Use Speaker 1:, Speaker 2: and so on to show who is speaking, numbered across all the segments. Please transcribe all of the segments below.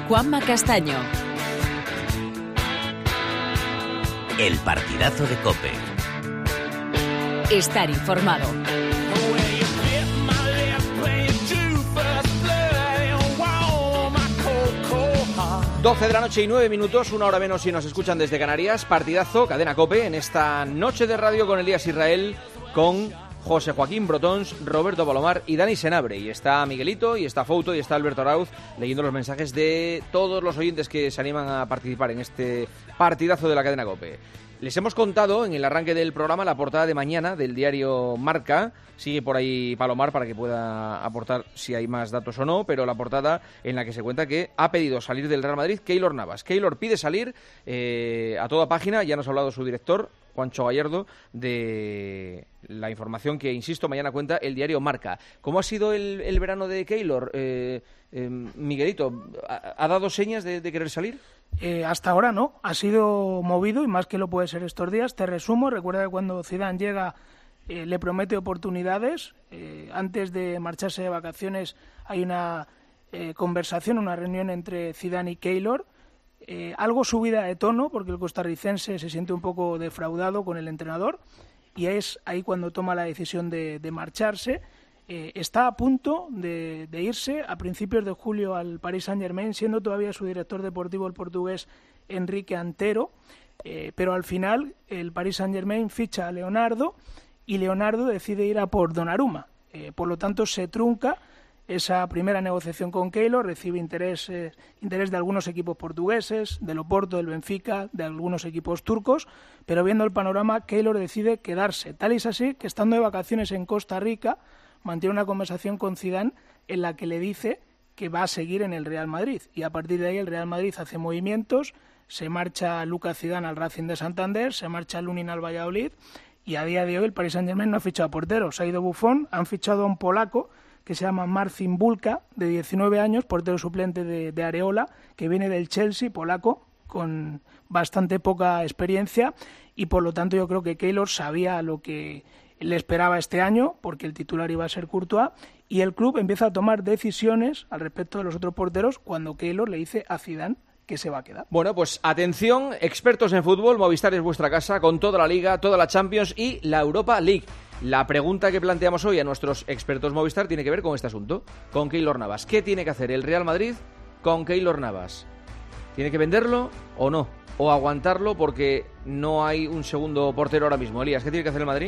Speaker 1: Juanma Castaño.
Speaker 2: El partidazo de COPE.
Speaker 1: Estar informado.
Speaker 3: 12 de la noche y 9 minutos, una hora menos si nos escuchan desde Canarias. Partidazo, cadena COPE, en esta noche de radio con Elías Israel, con José Joaquín Brotons, Roberto Palomar y Dani Senabre. Y está Miguelito, y está Fouto, y está Alberto Arauz, leyendo los mensajes de todos los oyentes que se animan a participar en este partidazo de la cadena COPE. Les hemos contado en el arranque del programa la portada de mañana del diario Marca. Sigue por ahí Palomar para que pueda aportar si hay más datos o no, pero la portada en la que se cuenta que ha pedido salir del Real Madrid Keylor Navas. Keylor pide salir a toda página, ya nos ha hablado su director, Juancho Gallardo, de la información que, insisto, mañana cuenta el diario Marca. ¿Cómo ha sido el verano de Keylor? Miguelito, ¿ha dado señas de querer salir?
Speaker 4: Hasta ahora no, ha sido movido y más que lo puede ser estos días. Te resumo, recuerda que cuando Zidane llega le promete oportunidades. Antes de marcharse de vacaciones hay una conversación, una reunión entre Zidane y Keylor, algo subida de tono porque el costarricense se siente un poco defraudado con el entrenador y es ahí cuando toma la decisión de marcharse. Está a punto de irse a principios de julio al Paris Saint-Germain, siendo todavía su director deportivo el portugués Enrique Antero, pero al final el Paris Saint-Germain ficha a Leonardo y Leonardo decide ir a por Donnarumma. Por lo tanto, se trunca esa primera negociación con Keylor, recibe interés de algunos equipos portugueses, del Oporto, del Benfica, de algunos equipos turcos, pero viendo el panorama, Keylor decide quedarse. Tal es así que, estando de vacaciones en Costa Rica, mantiene una conversación con Zidane en la que le dice que va a seguir en el Real Madrid. Y a partir de ahí el Real Madrid hace movimientos, se marcha Lucas Zidane al Racing de Santander, se marcha Lunin al Valladolid y a día de hoy el Paris Saint-Germain no ha fichado a portero. Se ha ido Buffon, han fichado a un polaco que se llama Marcin Bulka, de 19 años, portero suplente de Areola, que viene del Chelsea, polaco, con bastante poca experiencia y por lo tanto yo creo que Keylor sabía lo que le esperaba este año, porque el titular iba a ser Courtois, y el club empieza a tomar decisiones al respecto de los otros porteros cuando Keylor le dice a Zidane que se va a quedar.
Speaker 3: Bueno, pues atención, expertos en fútbol, Movistar es vuestra casa con toda la Liga, toda la Champions y la Europa League. La pregunta que planteamos hoy a nuestros expertos Movistar tiene que ver con este asunto, con Keylor Navas. ¿Qué tiene que hacer el Real Madrid con Keylor Navas? ¿Tiene que venderlo o no? ¿O aguantarlo porque no hay un segundo portero ahora mismo? Elías, ¿qué tiene que hacer el Madrid?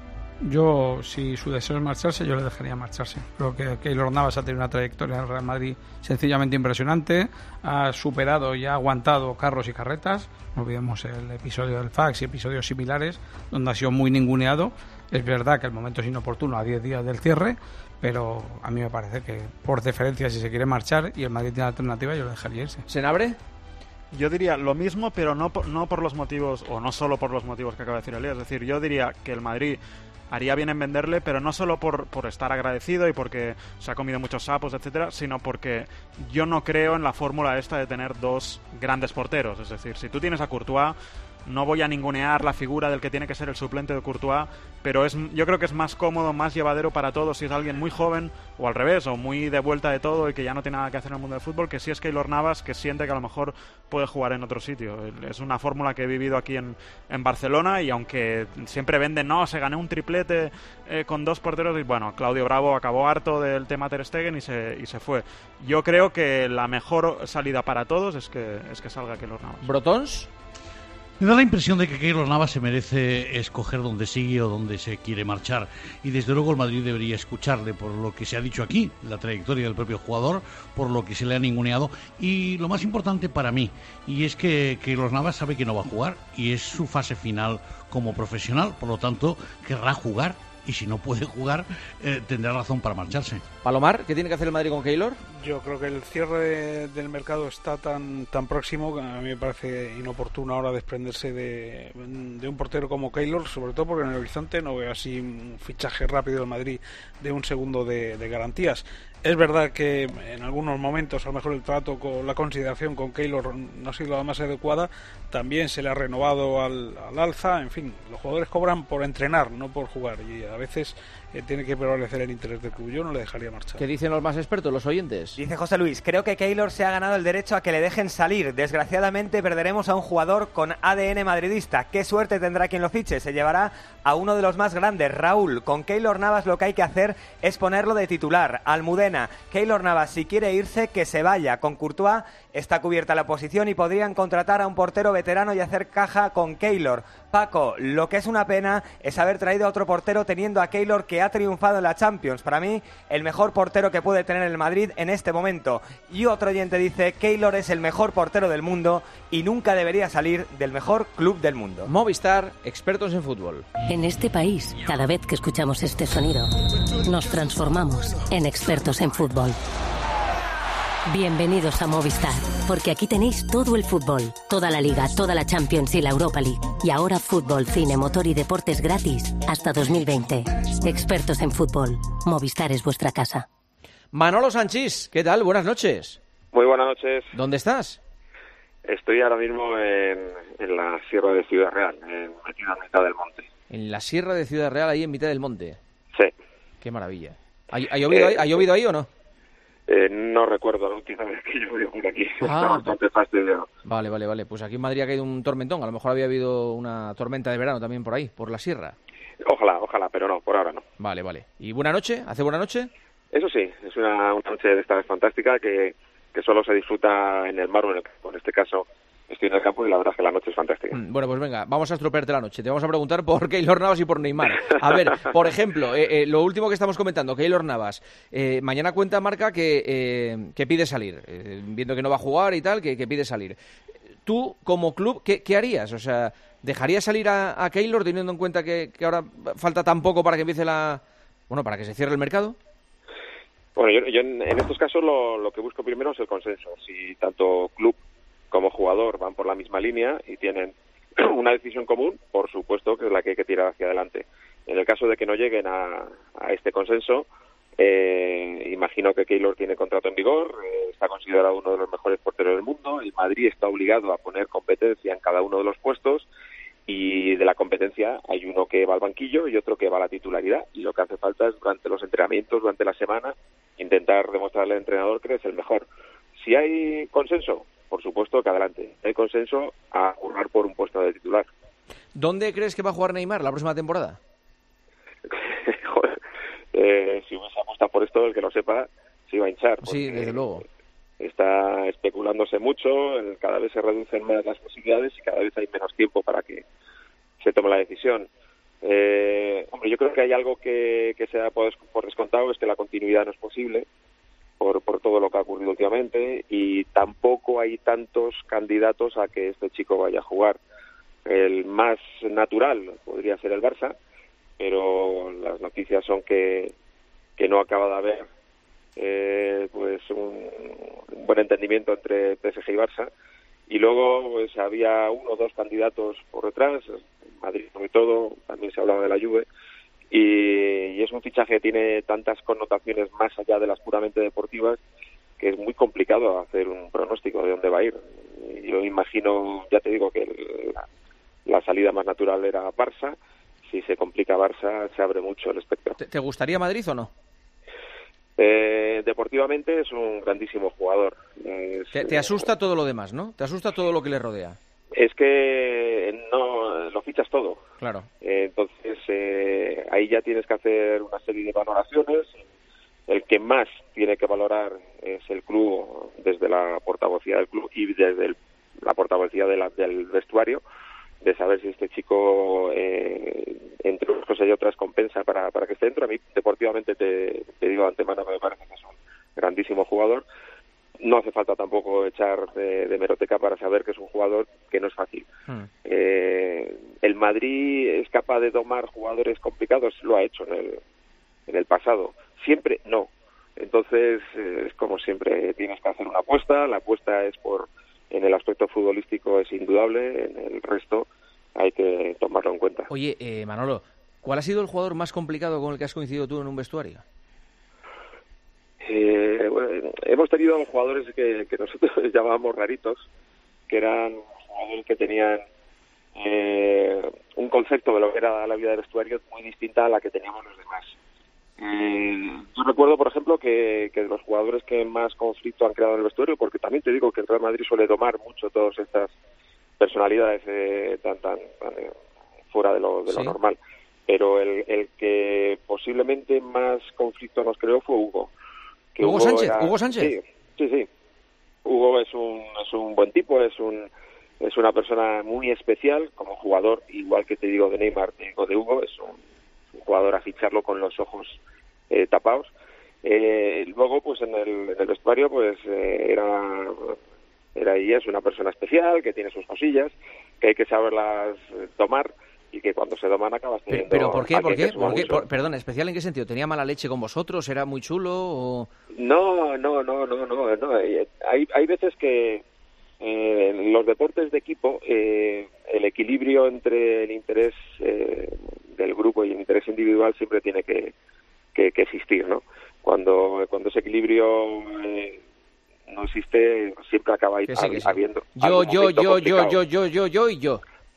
Speaker 5: Yo, si su deseo es marcharse, yo le dejaría marcharse. Creo que Keylor Navas ha tenido una trayectoria en el Real Madrid sencillamente impresionante. Ha superado y ha aguantado carros y carretas. No olvidemos el episodio del fax y episodios similares, donde ha sido muy ninguneado. Es verdad que el momento es inoportuno a 10 días del cierre, pero a mí me parece que, por deferencia, si se quiere marchar y el Madrid tiene alternativa, yo le dejaría irse.
Speaker 3: ¿Senabre?
Speaker 6: Yo diría lo mismo, pero no por los motivos, o no solo por los motivos que acaba de decir Elías. Es decir, yo diría que el Madrid haría bien en venderle, pero no solo por estar agradecido y porque se ha comido muchos sapos, etcétera, sino porque yo no creo en la fórmula esta de tener dos grandes porteros. Es decir, si tú tienes a Courtois, no voy a ningunear la figura del que tiene que ser el suplente de Courtois, pero yo creo que es más cómodo, más llevadero para todos si es alguien muy joven, o al revés, o muy de vuelta de todo y que ya no tiene nada que hacer en el mundo del fútbol, que si es Keylor Navas, que siente que a lo mejor puede jugar en otro sitio. Es una fórmula que he vivido aquí en Barcelona, y aunque siempre venden, no, se ganó un triplete con dos porteros, y bueno, Claudio Bravo acabó harto del tema Ter Stegen y se fue. Yo creo que la mejor salida para todos es que salga Keylor Navas.
Speaker 3: ¿Brotons?
Speaker 7: Me da la impresión de que Keylor Navas se merece escoger dónde sigue o dónde se quiere marchar, y desde luego el Madrid debería escucharle por lo que se ha dicho aquí, la trayectoria del propio jugador, por lo que se le ha ninguneado, y lo más importante para mí, y es que Keylor Navas sabe que no va a jugar y es su fase final como profesional, por lo tanto querrá jugar, y si no puede jugar tendrá razón para marcharse.
Speaker 3: Palomar, ¿qué tiene que hacer el Madrid con Keylor?
Speaker 8: Yo creo que el cierre del mercado está tan próximo que a mí me parece inoportuno ahora desprenderse de un portero como Keylor, sobre todo porque en el horizonte no veo así un fichaje rápido del Madrid de un segundo de garantías. Es verdad que en algunos momentos a lo mejor el trato con la consideración con Keylor no ha sido la más adecuada, también se le ha renovado al alza, en fin, los jugadores cobran por entrenar, no por jugar, y a veces tiene que prevalecer el interés del club. Yo no le dejaría marchar.
Speaker 3: ¿Qué dicen los más expertos, los oyentes?
Speaker 1: Dice José Luis, creo que Keylor se ha ganado el derecho a que le dejen salir. Desgraciadamente perderemos a un jugador con ADN madridista. Qué suerte tendrá quien lo fiche. Se llevará a uno de los más grandes, Raúl. Con Keylor Navas lo que hay que hacer es ponerlo de titular. Almudena, Keylor Navas, si quiere irse, que se vaya. Con Courtois está cubierta la posición y podrían contratar a un portero veterano y hacer caja con Keylor. Paco, lo que es una pena es haber traído a otro portero teniendo a Keylor, que ha triunfado en la Champions. Para mí, el mejor portero que puede tener el Madrid en este momento. Y otro oyente dice, Keylor es el mejor portero del mundo y nunca debería salir del mejor club del mundo.
Speaker 3: Movistar, expertos en fútbol.
Speaker 9: En este país, cada vez que escuchamos este sonido, nos transformamos en expertos en fútbol. Bienvenidos a Movistar, porque aquí tenéis todo el fútbol, toda la Liga, toda la Champions y la Europa League. Y ahora fútbol, cine, motor y deportes gratis hasta 2020. Expertos en fútbol. Movistar es vuestra casa.
Speaker 3: Manolo Sanchís, ¿qué tal? Buenas noches.
Speaker 10: Muy buenas noches.
Speaker 3: ¿Dónde estás?
Speaker 10: Estoy ahora mismo en la Sierra de Ciudad Real, metido en mitad del monte.
Speaker 3: En la Sierra de Ciudad Real, ahí en mitad del monte.
Speaker 10: Sí.
Speaker 3: Qué maravilla. ¿Ha llovido ahí o no?
Speaker 10: No recuerdo la última vez que yo por aquí. Está
Speaker 3: Ah,
Speaker 10: bastante fastidiado.
Speaker 3: Vale. Pues aquí en Madrid ha caído un tormentón. A lo mejor había habido una tormenta de verano también por ahí, por la sierra.
Speaker 10: Ojalá, pero no, por ahora no.
Speaker 3: Vale. ¿Y buena noche? ¿Hace buena noche?
Speaker 10: Eso sí, es una noche de esta vez fantástica que solo se disfruta en el mar o en el campo. En este caso estoy en el campo y la verdad es que la noche es fantástica.
Speaker 3: Bueno, pues venga, vamos a estropearte la noche. Te vamos a preguntar por Keylor Navas y por Neymar. A ver, por ejemplo, lo último que estamos comentando, Keylor Navas. Mañana cuenta marca que pide salir, viendo que no va a jugar y tal, que pide salir. Tú, como club, ¿qué harías? O sea, ¿dejarías salir a Keylor teniendo en cuenta que ahora falta tan poco para que empiece para que se cierre el mercado?
Speaker 10: Bueno, yo en estos casos lo que busco primero es el consenso. Si tanto club como jugador van por la misma línea y tienen una decisión común, por supuesto que es la que hay que tirar hacia adelante. En el caso de que no lleguen a este consenso, imagino que Keylor tiene contrato en vigor, está considerado uno de los mejores porteros del mundo, el Madrid está obligado a poner competencia en cada uno de los puestos y de la competencia hay uno que va al banquillo y otro que va a la titularidad, y lo que hace falta es durante los entrenamientos, durante la semana, intentar demostrarle al entrenador que es el mejor. Si hay consenso, por supuesto que adelante. Hay consenso a jugar por un puesto de titular.
Speaker 3: ¿Dónde crees que va a jugar Neymar la próxima temporada?
Speaker 10: Joder, si hubiese apostado por esto, el que lo sepa se iba a hinchar.
Speaker 3: Sí, desde luego.
Speaker 10: Está especulándose mucho, cada vez se reducen más las posibilidades y cada vez hay menos tiempo para que se tome la decisión. Hombre, yo creo que hay algo que se da por descontado, es que la continuidad no es posible por todo lo que ha ocurrido últimamente, y tampoco hay tantos candidatos a que este chico vaya a jugar. El más natural podría ser el Barça, pero las noticias son que no acaba de haber pues un buen entendimiento entre PSG y Barça, y luego pues había uno o dos candidatos por detrás, Madrid sobre todo, también se hablaba de la Juve, y es un fichaje que tiene tantas connotaciones más allá de las puramente deportivas que es muy complicado hacer un pronóstico de dónde va a ir. Yo imagino, ya te digo, que la salida más natural era Barça. Si se complica Barça, se abre mucho el espectro.
Speaker 3: ¿Te gustaría Madrid o no?
Speaker 10: Deportivamente es un grandísimo jugador.
Speaker 3: ¿Te asusta todo lo demás, no? ¿Te asusta todo lo que le rodea?
Speaker 10: Es que no lo fichas todo.
Speaker 3: Claro.
Speaker 10: Entonces ahí ya tienes que hacer una serie de valoraciones. El que más tiene que valorar es el club, desde la portavocía del club y desde la portavocía del vestuario, de saber si este chico, entre unas cosas y otras, compensa para que esté dentro. A mí, deportivamente, te digo de antemano, me parece que es un grandísimo jugador. No hace falta tampoco echar de hemeroteca para saber que es un jugador que no es fácil. El Madrid es capaz de domar jugadores complicados, lo ha hecho en el pasado. Siempre no. Entonces, es como siempre, tienes que hacer una apuesta. La apuesta es en el aspecto futbolístico es indudable, en el resto hay que tomarlo en cuenta.
Speaker 3: Oye, Manolo, ¿cuál ha sido el jugador más complicado con el que has coincidido tú en un vestuario?
Speaker 10: hemos tenido jugadores que nosotros llamábamos raritos, que eran jugadores que tenían un concepto de lo que era la vida del vestuario muy distinta a la que teníamos los demás. Yo recuerdo, por ejemplo, que de los jugadores que más conflicto han creado en el vestuario, porque también te digo que el Real Madrid suele domar mucho todas estas personalidades tan fuera de lo normal, pero el que posiblemente más conflicto nos creó fue Hugo.
Speaker 3: ¿Hugo Sánchez?
Speaker 10: Sí. Hugo es un buen tipo, es una persona muy especial como jugador, igual que te digo de Neymar, te digo de Hugo, es un jugador a ficharlo con los ojos tapados. Luego, pues en el vestuario, pues era y es una persona especial, que tiene sus cosillas, que hay que saberlas tomar, y que cuando se doman acabas teniendo...
Speaker 3: ¿Pero por qué? Perdón, ¿especial en qué sentido? ¿Tenía mala leche con vosotros? ¿Era muy chulo? O...
Speaker 10: No. Hay veces que en los deportes de equipo el equilibrio entre el interés del grupo y el interés individual siempre tiene que existir, ¿no? Cuando ese equilibrio no existe, siempre acaba habiendo...
Speaker 3: Yo.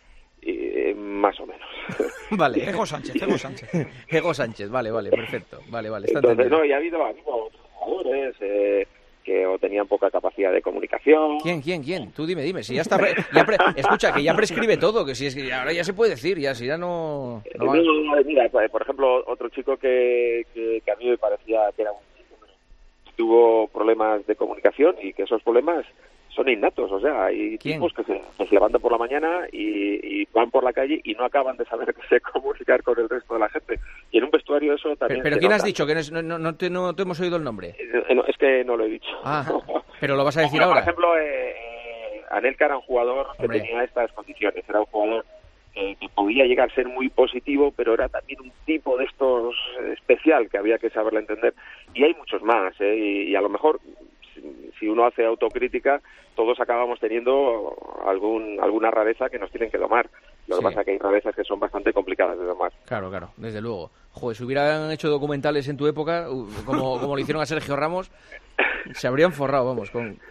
Speaker 10: Más o menos.
Speaker 3: Vale.
Speaker 5: Ego Sánchez.
Speaker 3: Ego Sánchez, vale, perfecto. Vale, está
Speaker 10: entonces,
Speaker 3: entendido.
Speaker 10: y ha habido otros jugadores que o tenían poca capacidad de comunicación.
Speaker 3: ¿Quién? Tú dime. Si ya está... escucha, que ya prescribe todo, que si es que ahora ya se puede decir, si ya no
Speaker 10: mira, por ejemplo, otro chico que a mí me parecía que era un chico, tuvo problemas de comunicación y que esos problemas son innatos, o sea, hay tipos que se levantan por la mañana y van por la calle y no acaban de saber comunicar con el resto de la gente. Y en un vestuario eso también...
Speaker 3: ¿Pero quién has dicho? Que no te hemos oído el nombre.
Speaker 10: Es que no lo he dicho.
Speaker 3: Pero lo vas a decir ahora.
Speaker 10: Por ejemplo, Anelka era un jugador que tenía estas condiciones. Era un jugador que podía llegar a ser muy positivo, pero era también un tipo de estos especial que había que saberle entender. Y hay muchos más, y a lo mejor... Si uno hace autocrítica, todos acabamos teniendo alguna rareza que nos tienen que domar. Lo que pasa es que hay rarezas que son bastante complicadas de domar.
Speaker 3: Claro, desde luego. Joder, si hubieran hecho documentales en tu época, como lo hicieron a Sergio Ramos, se habrían forrado, vamos.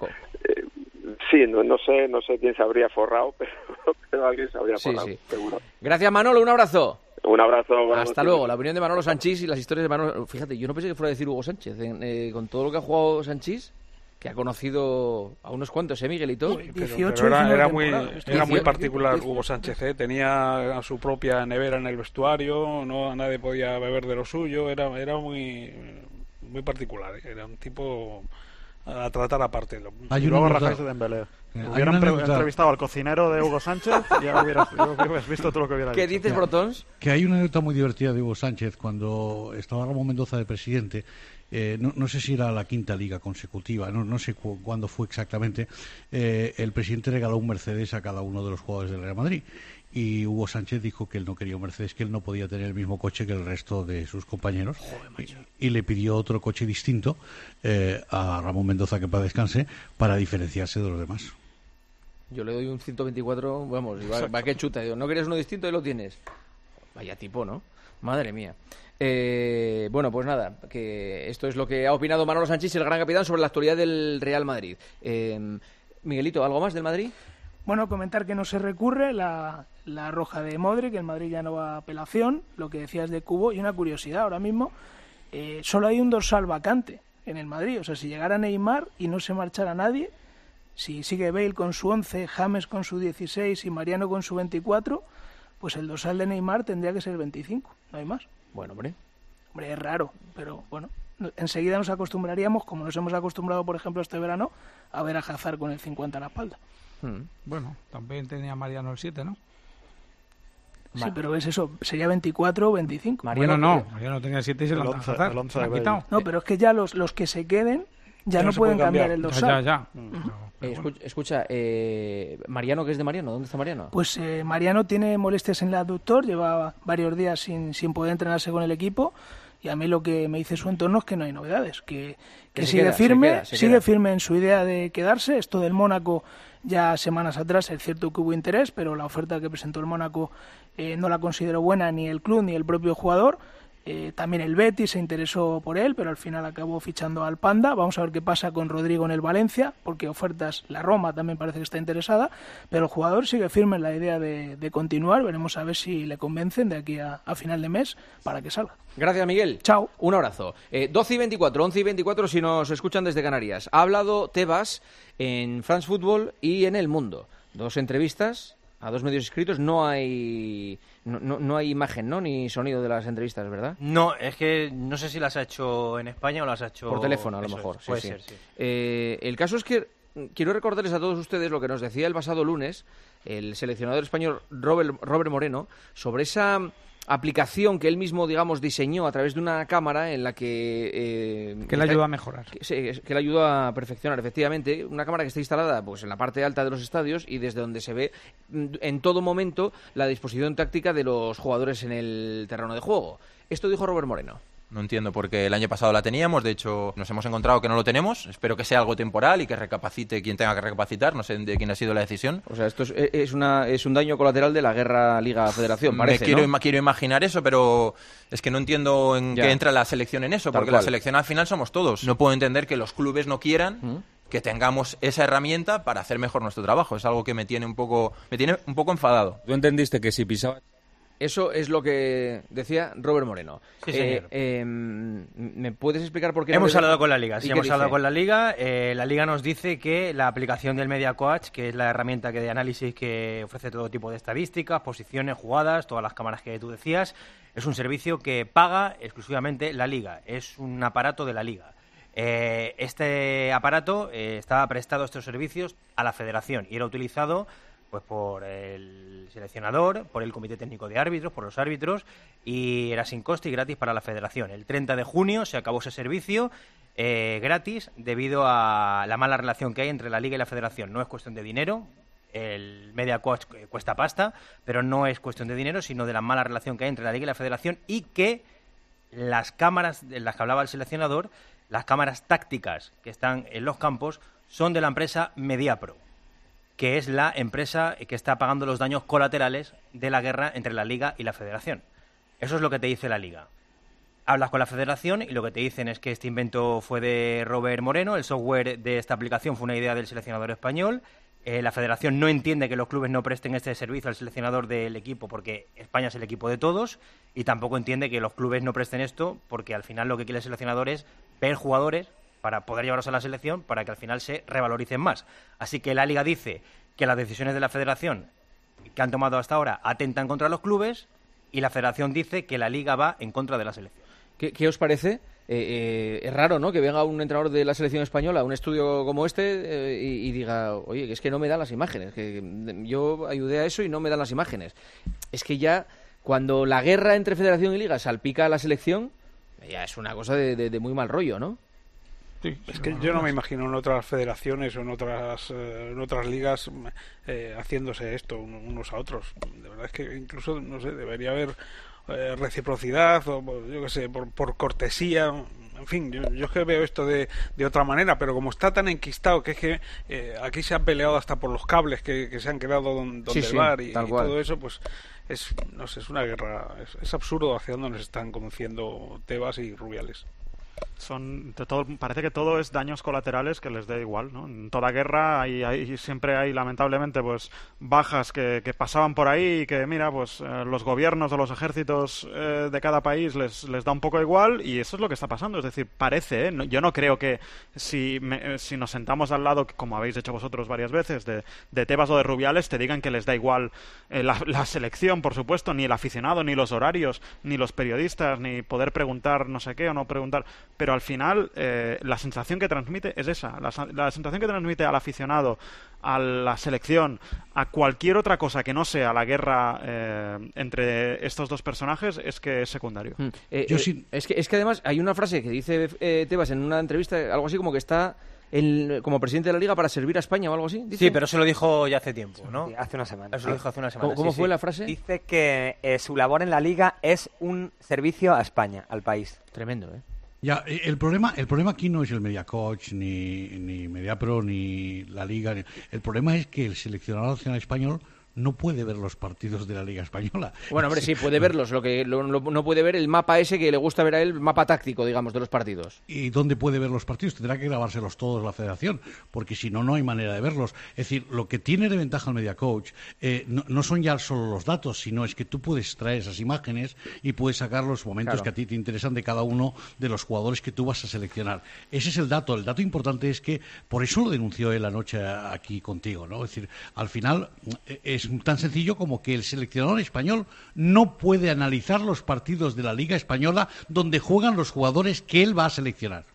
Speaker 10: Sí, no sé quién se habría forrado, pero alguien se habría forrado, seguro.
Speaker 3: Gracias, Manolo, un abrazo.
Speaker 10: Un abrazo.
Speaker 3: Hasta luego. La opinión de Manolo Sanchís y las historias de Manolo... Fíjate, yo no pensé que fuera a decir Hugo Sánchez. Con todo lo que ha jugado Sanchís, que ha conocido a unos cuantos, Miguelito.
Speaker 8: Pero era muy particular Hugo Sánchez, tenía a su propia nevera en el vestuario, nadie podía beber de lo suyo, era muy particular, era un tipo a tratar aparte.
Speaker 6: Y luego rajáis de Dembélé. Hubieran entrevistado al cocinero de Hugo Sánchez y ya hubieras visto todo lo que hubiera dicho.
Speaker 3: ¿Qué dices, Brotons?
Speaker 7: Que hay una anécdota muy divertida de Hugo Sánchez cuando estaba Ramón Mendoza de presidente. No sé si era la quinta liga consecutiva, no sé cuándo fue exactamente. El presidente regaló un Mercedes a cada uno de los jugadores del Real Madrid. Y Hugo Sánchez dijo que él no quería un Mercedes, que él no podía tener el mismo coche que el resto de sus compañeros. Y le pidió otro coche distinto a Ramón Mendoza, que para descanse, para diferenciarse de los demás.
Speaker 3: Yo le doy un 124, vamos, va que chuta. Digo, ¿no querías uno distinto y lo tienes? Vaya tipo, ¿no? Madre mía. Bueno, pues nada, que esto es lo que ha opinado Manolo Sanchís, el gran capitán, sobre la actualidad del Real Madrid. Miguelito, ¿algo más del Madrid?
Speaker 4: Bueno, comentar que no se recurre la roja de Modric, que el Madrid ya no va a apelación, lo que decías de Cubo, y una curiosidad, ahora mismo solo hay un dorsal vacante en el Madrid, o sea, si llegara Neymar y no se marchara nadie, si sigue Bale con su 11, James con su 16 y Mariano con su 24, pues el dorsal de Neymar tendría que ser 25, no hay más.
Speaker 3: Bueno, hombre,
Speaker 4: es raro, pero bueno, enseguida nos acostumbraríamos, como nos hemos acostumbrado, por ejemplo, este verano, a ver a Hazard con el 50 a la espalda.
Speaker 5: Bueno, también tenía Mariano el 7, ¿no?
Speaker 4: Sí, pero es eso, sería 24 o 25.
Speaker 5: Mariano tenía 7 y se lo han quitado.
Speaker 4: No, pero es que ya los que se queden ya no pueden cambiar el dorsal.
Speaker 5: Ya.
Speaker 3: Escucha, Mariano, ¿qué es de Mariano? ¿Dónde está Mariano?
Speaker 4: Pues Mariano tiene molestias en el aductor, lleva varios días sin poder entrenarse con el equipo, y a mí lo que me dice su entorno es que no hay novedades, que sigue firme en su idea de quedarse. Esto del Mónaco ya semanas atrás es cierto que hubo interés, pero la oferta que presentó el Mónaco no la consideró buena ni el club ni el propio jugador. También el Betis se interesó por él, pero al final acabó fichando al Panda. Vamos a ver qué pasa con Rodrigo en el Valencia, porque ofertas, la Roma también parece que está interesada, pero el jugador sigue firme en la idea de continuar. Veremos a ver si le convencen de aquí a final de mes para que salga.
Speaker 3: Gracias, Miguel.
Speaker 4: Chao.
Speaker 3: Un abrazo. 12 y 24, 11 y 24 si nos escuchan desde Canarias. Ha hablado Tebas en France Football y en El Mundo. 2 entrevistas a 2 medios escritos. No hay imagen, ¿no? Ni sonido de las entrevistas, ¿verdad?
Speaker 11: No, es que no sé si las ha hecho en España o las ha hecho...
Speaker 3: Por teléfono, a lo mejor.
Speaker 11: Puede ser, sí.
Speaker 3: El caso es que quiero recordarles a todos ustedes lo que nos decía el pasado lunes el seleccionador español Robert Moreno sobre esa aplicación que él mismo, digamos, diseñó a través de una cámara en la que...
Speaker 5: que le ayuda a mejorar.
Speaker 3: Que le ayuda a perfeccionar, efectivamente. Una cámara que está instalada pues en la parte alta de los estadios y desde donde se ve en todo momento la disposición táctica de los jugadores en el terreno de juego. Esto dijo Robert Moreno.
Speaker 12: No entiendo porque el año pasado la teníamos, de hecho nos hemos encontrado que no lo tenemos, espero que sea algo temporal y que recapacite quien tenga que recapacitar, no sé de quién ha sido la decisión.
Speaker 3: O sea, esto es un daño colateral de la guerra Liga-Federación, parece,
Speaker 12: ¿no? Quiero imaginar eso, pero es que no entiendo en qué entra la selección en eso, porque la selección al final somos todos. No puedo entender que los clubes no quieran que tengamos esa herramienta para hacer mejor nuestro trabajo, es algo que me tiene un poco enfadado.
Speaker 13: ¿Tú entendiste que si pisaba...?
Speaker 3: Eso es lo que decía Robert Moreno.
Speaker 11: Sí, señor.
Speaker 3: ¿Me puedes explicar por qué?
Speaker 11: Hemos hablado con la Liga. Sí, hemos hablado con la Liga. La Liga nos dice que la aplicación del Media Coach, que es la herramienta de análisis que ofrece todo tipo de estadísticas, posiciones, jugadas, todas las cámaras que tú decías, es un servicio que paga exclusivamente la Liga. Es un aparato de la Liga. Este aparato estaba prestado, estos servicios, a la Federación y era utilizado pues por el seleccionador, por el Comité Técnico de Árbitros, por los árbitros, y era sin coste y gratis para la Federación. El 30 de junio se acabó ese servicio gratis debido a la mala relación que hay entre la Liga y la Federación. No es cuestión de dinero, el Media Coach cuesta pasta, pero no es cuestión de dinero, sino de la mala relación que hay entre la Liga y la Federación y que las cámaras de las que hablaba el seleccionador, las cámaras tácticas que están en los campos, son de la empresa Mediapro, que es la empresa que está pagando los daños colaterales de la guerra entre la Liga y la Federación. Eso es lo que te dice la Liga. Hablas con la Federación y lo que te dicen es que este invento fue de Robert Moreno, el software de esta aplicación fue una idea del seleccionador español. La Federación no entiende que los clubes no presten este servicio al seleccionador del equipo porque España es el equipo de todos, y tampoco entiende que los clubes no presten esto porque al final lo que quiere el seleccionador es ver jugadores para poder llevarlos a la selección, para que al final se revaloricen más. Así que la Liga dice que las decisiones de la Federación que han tomado hasta ahora atentan contra los clubes, y la Federación dice que la Liga va en contra de la selección.
Speaker 3: ¿Qué os parece? Es raro, ¿no?, que venga un entrenador de la selección española a un estudio como este y diga, oye, que es que no me dan las imágenes, que yo ayudé a eso y no me dan las imágenes. Es que ya cuando la guerra entre Federación y Liga salpica a la selección, ya es una cosa de muy mal rollo, ¿no?
Speaker 8: Sí, es que yo no me imagino en otras federaciones o en otras ligas haciéndose esto unos a otros. De verdad es que incluso, no sé, debería haber reciprocidad o yo qué sé, por cortesía. En fin, yo es que veo esto de otra manera, pero como está tan enquistado que es que aquí se han peleado hasta por los cables que se han quedado donde el bar y todo eso, pues es, no sé, es una guerra. Es absurdo hacia dónde nos están conduciendo Tebas y Rubiales.
Speaker 6: Parece que todo es daños colaterales que les da igual, ¿no? En toda guerra siempre hay, lamentablemente, pues bajas que pasaban por ahí y que, mira, pues los gobiernos o los ejércitos de cada país les da un poco igual, y eso es lo que está pasando. Es decir, parece, yo no creo que si nos sentamos al lado, como habéis hecho vosotros varias veces, de Tebas o de Rubiales, te digan que les da igual la selección, por supuesto, ni el aficionado, ni los horarios, ni los periodistas, ni poder preguntar no sé qué o no preguntar. Pero al final la sensación que transmite es esa, la sensación que transmite al aficionado, a la selección, a cualquier otra cosa que no sea la guerra entre estos dos personajes, es que es secundario.
Speaker 3: Es que además hay una frase que dice Tebas en una entrevista, algo así como que está como presidente de la Liga para servir a España o algo así. ¿Dice?
Speaker 11: Sí, pero eso lo dijo ya hace tiempo, ¿no?
Speaker 1: Sí, hace una semana.
Speaker 11: Eso lo dijo hace una semana.
Speaker 3: ¿Cómo fue la frase?
Speaker 1: Dice que su labor en la Liga es un servicio a España, al país.
Speaker 3: Tremendo, ¿eh?
Speaker 7: Ya, el problema aquí no es el Media Coach, ni Mediapro, ni la Liga. El problema es que el seleccionador nacional español no puede ver los partidos de la Liga Española.
Speaker 3: Bueno, hombre, sí, puede verlos. Lo que no puede ver el mapa ese que le gusta ver a él, el mapa táctico, digamos, de los partidos.
Speaker 7: ¿Y dónde puede ver los partidos? Tendrá que grabárselos todos la Federación, porque si no, no hay manera de verlos. Es decir, lo que tiene de ventaja el Media Coach no son ya solo los datos, sino es que tú puedes traer esas imágenes y puedes sacar los momentos que a ti te interesan de cada uno de los jugadores que tú vas a seleccionar. Ese es el dato. El dato importante es que, por eso lo denunció él anoche aquí contigo, ¿no? Es decir, al final es tan sencillo como que el seleccionador español no puede analizar los partidos de la Liga Española donde juegan los jugadores que él va a seleccionar.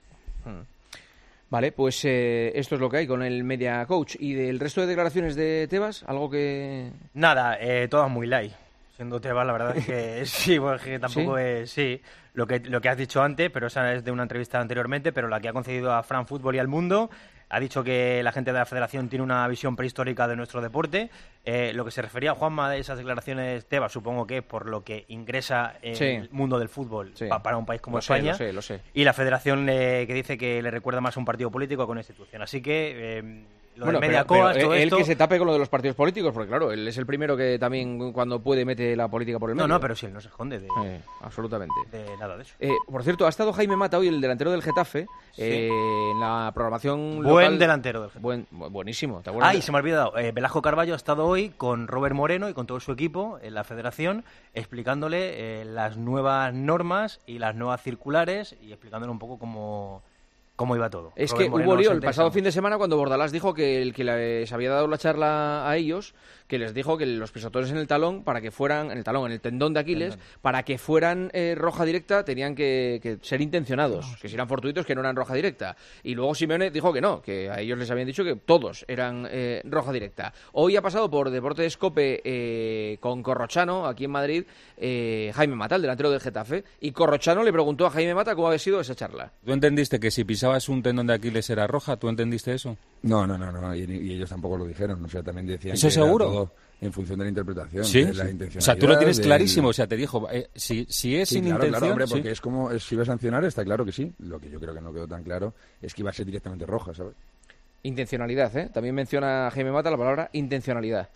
Speaker 3: Vale, pues esto es lo que hay con el Media Coach. ¿Y del resto de declaraciones de Tebas? ¿Algo que...?
Speaker 11: Nada, todas muy light. Siendo Tebas, la verdad es que sí, porque tampoco es... Sí, lo que has dicho antes, pero esa es de una entrevista anteriormente, pero la que ha concedido a Fran Fútbol y al Mundo. Ha dicho que la gente de la Federación tiene una visión prehistórica de nuestro deporte. Lo que se refería a Juanma de esas declaraciones Tebas, supongo que es por lo que ingresa en el mundo del fútbol para un país como España.
Speaker 3: Lo sé.
Speaker 11: Y la Federación que dice que le recuerda más a un partido político que a una institución. Así que...
Speaker 3: Todo esto... Él que se tape con lo de los partidos políticos, porque claro, él es el primero que también cuando puede mete la política por el medio.
Speaker 11: No, pero si él no se esconde
Speaker 3: absolutamente.
Speaker 11: De nada de eso.
Speaker 3: Por cierto, ha estado Jaime Mata hoy, el delantero del Getafe, en la programación local.
Speaker 11: Buen delantero del Getafe.
Speaker 3: Buenísimo, ¿te acuerdas?
Speaker 11: Y se me ha olvidado, Velasco Carballo ha estado hoy con Robert Moreno y con todo su equipo en la Federación explicándole las nuevas normas y las nuevas circulares y explicándole un poco cómo iba todo.
Speaker 3: Es Robert que Moreno, hubo lío el pasado fin de semana cuando Bordalás dijo que el que les había dado la charla a ellos, que les dijo que los pisotones en el talón, para que fueran, en el tendón de Aquiles, para que fueran roja directa tenían que ser intencionados, que si eran fortuitos que no eran roja directa. Y luego Simeone dijo que no, que a ellos les habían dicho que todos eran roja directa. Hoy ha pasado por Deportes COPE con Corrochano, aquí en Madrid, Jaime Mata, el delantero del Getafe, y Corrochano le preguntó a Jaime Mata cómo había sido esa charla.
Speaker 13: ¿Tú entendiste que si pisabas un tendón de Aquiles era roja? ¿Tú entendiste eso?
Speaker 14: No, y ellos tampoco lo dijeron, o sea, también decían
Speaker 13: ¿eso
Speaker 14: que
Speaker 13: seguro?
Speaker 14: Era todo en función de la interpretación,
Speaker 13: ¿sí?
Speaker 14: De la intencionalidad.
Speaker 13: O sea, tú lo tienes clarísimo, o sea, te dijo, si es sin intención...
Speaker 14: Claro, hombre, porque
Speaker 13: ¿sí?
Speaker 14: es como, si iba a sancionar, está claro que sí. Lo que yo creo que no quedó tan claro es que iba a ser directamente roja, ¿sabes?
Speaker 3: Intencionalidad, ¿eh? También menciona Jaime Mata la palabra intencionalidad.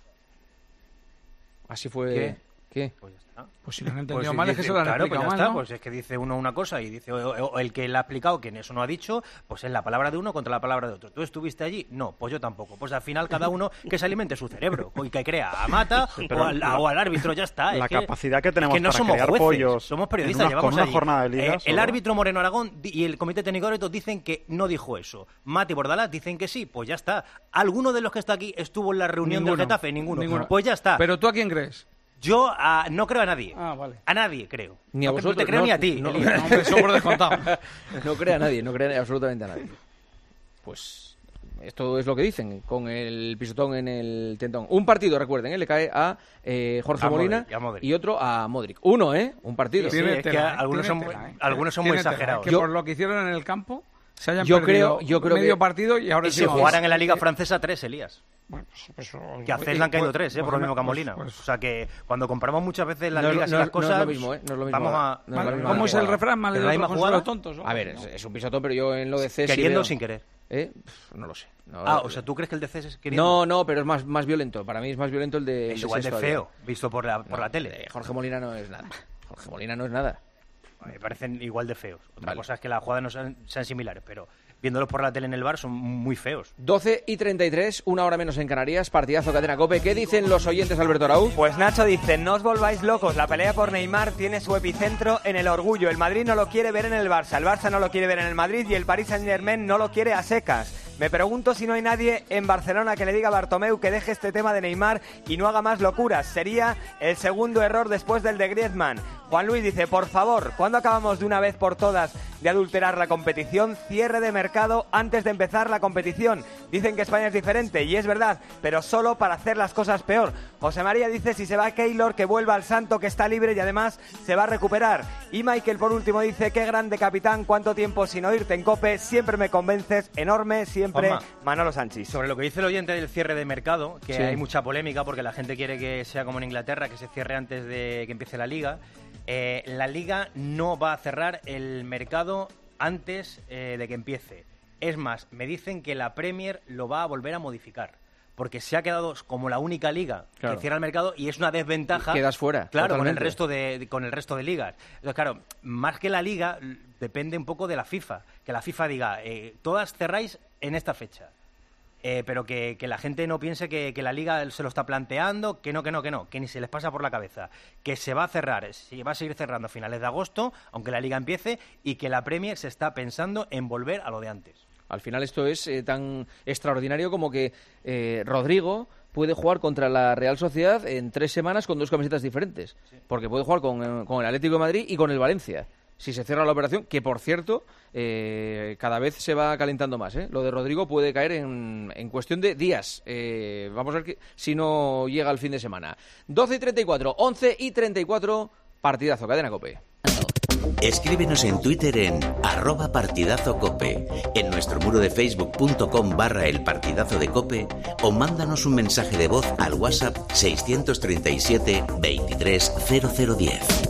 Speaker 3: Así fue... ¿Qué?
Speaker 11: Pues ya está.
Speaker 5: Pues si lo han entendido mal, es que se lo han explicado mal, ¿no?
Speaker 11: Pues es que dice uno una cosa y dice o el que le ha explicado que eso no ha dicho, pues es la palabra de uno contra la palabra de otro. ¿Tú estuviste allí? No, pues yo tampoco. Pues al final cada uno que se alimente su cerebro y que crea a Mata o al árbitro, ya está.
Speaker 6: La capacidad que tenemos
Speaker 11: no
Speaker 6: para
Speaker 11: somos
Speaker 6: crear
Speaker 11: jueces,
Speaker 6: pollos
Speaker 11: somos periodistas,
Speaker 6: con una jornada de liga.
Speaker 11: El árbitro Moreno Aragón y el comité técnico de árbitros dicen que no dijo eso. Mata y Bordalás dicen que sí, pues ya está. ¿Alguno de los que está aquí estuvo en la reunión del Getafe? Ninguno. Pues ya está.
Speaker 5: ¿Pero tú a quién crees?
Speaker 11: Yo no creo a nadie.
Speaker 5: Vale.
Speaker 11: A nadie creo.
Speaker 3: Ni a vosotros.
Speaker 11: No te creo ni a ti.
Speaker 5: No, eso por descontado.
Speaker 3: No cree a nadie, no cree absolutamente a nadie. Pues esto es lo que dicen, con el pisotón en el tendón. Un partido, recuerden, le cae a Jorge Molina
Speaker 11: Modric.
Speaker 3: Y otro a Modric. Uno, Un partido.
Speaker 11: Sí, es que algunos son muy exagerados.
Speaker 5: Que por lo que hicieron en el campo se hayan
Speaker 3: yo
Speaker 5: perdido
Speaker 3: creo
Speaker 5: medio partido y ahora
Speaker 11: si jugaran en la Liga Francesa 3, Elías.
Speaker 5: Bueno, pues
Speaker 11: que a Cés le han caído 3, por lo mismo que a Molina. O sea que cuando comparamos muchas veces las ligas y las cosas...
Speaker 3: No es lo mismo, No es lo mismo.
Speaker 11: Vamos a...
Speaker 5: ¿Cómo es el refrán? Mal de los juegos los tontos, ¿no?
Speaker 3: A ver, es un pisotón, pero yo en lo de Cés...
Speaker 11: ¿Queriendo o sin querer?
Speaker 3: No lo sé.
Speaker 11: O sea, ¿tú crees que el de Cés es queriendo?
Speaker 3: No, pero es más violento. Para mí es más violento el de...
Speaker 11: Es igual de feo, visto por la tele.
Speaker 3: Jorge Molina no es nada.
Speaker 11: Me parecen igual de feos. Otra cosa es que las jugadas no sean similares, pero viéndolos por la tele en el bar son muy feos.
Speaker 3: 12:33, una hora menos en Canarias, partidazo Cadena COPE. ¿Qué dicen los oyentes, Alberto Arauz?
Speaker 1: Pues Nacho dice, no os volváis locos, la pelea por Neymar tiene su epicentro en el orgullo. El Madrid no lo quiere ver en el Barça no lo quiere ver en el Madrid y el Paris Saint-Germain no lo quiere a secas. Me pregunto si no hay nadie en Barcelona que le diga a Bartomeu que deje este tema de Neymar y no haga más locuras. Sería el segundo error después del de Griezmann. Juan Luis dice, por favor, ¿cuándo acabamos de una vez por todas de adulterar la competición? Cierre de mercado antes de empezar la competición. Dicen que España es diferente y es verdad, pero solo para hacer las cosas peor. José María dice, si se va Keylor, que vuelva al Santo, que está libre y además se va a recuperar. Y Michael por último dice, qué grande capitán, cuánto tiempo sin oírte en COPE, siempre me convences, enorme, siempre Manolo Sanchis.
Speaker 11: Sobre lo que dice el oyente del cierre de mercado, que hay mucha polémica porque la gente quiere que sea como en Inglaterra, que se cierre antes de que empiece la Liga. La Liga no va a cerrar el mercado antes de que empiece. Es más, me dicen que la Premier lo va a volver a modificar. porque se ha quedado como la única liga que cierra el mercado y es una desventaja.
Speaker 3: Quedas fuera.
Speaker 11: Claro,
Speaker 3: totalmente.
Speaker 11: con el resto de ligas. Entonces, claro, más que la liga, depende un poco de la FIFA. Que la FIFA diga, todas cerráis en esta fecha. Pero que la gente no piense que la liga se lo está planteando, que ni se les pasa por la cabeza. Que se va a cerrar, se va a seguir cerrando a finales de agosto, aunque la liga empiece, y que la Premier se está pensando en volver a lo de antes.
Speaker 3: Al final esto es tan extraordinario como que Rodrigo puede jugar contra la Real Sociedad en 3 semanas con 2 camisetas diferentes. Sí. Porque puede jugar con el Atlético de Madrid y con el Valencia. Si se cierra la operación, que por cierto, cada vez se va calentando más. Lo de Rodrigo puede caer en cuestión de días. Vamos a ver si no llega el fin de semana. 12:34, 11:34, partidazo, Cadena COPE.
Speaker 2: Escríbenos en Twitter en @partidazocope, en nuestro muro de facebook.com/elpartidazo de COPE o mándanos un mensaje de voz al WhatsApp 637 23 0010.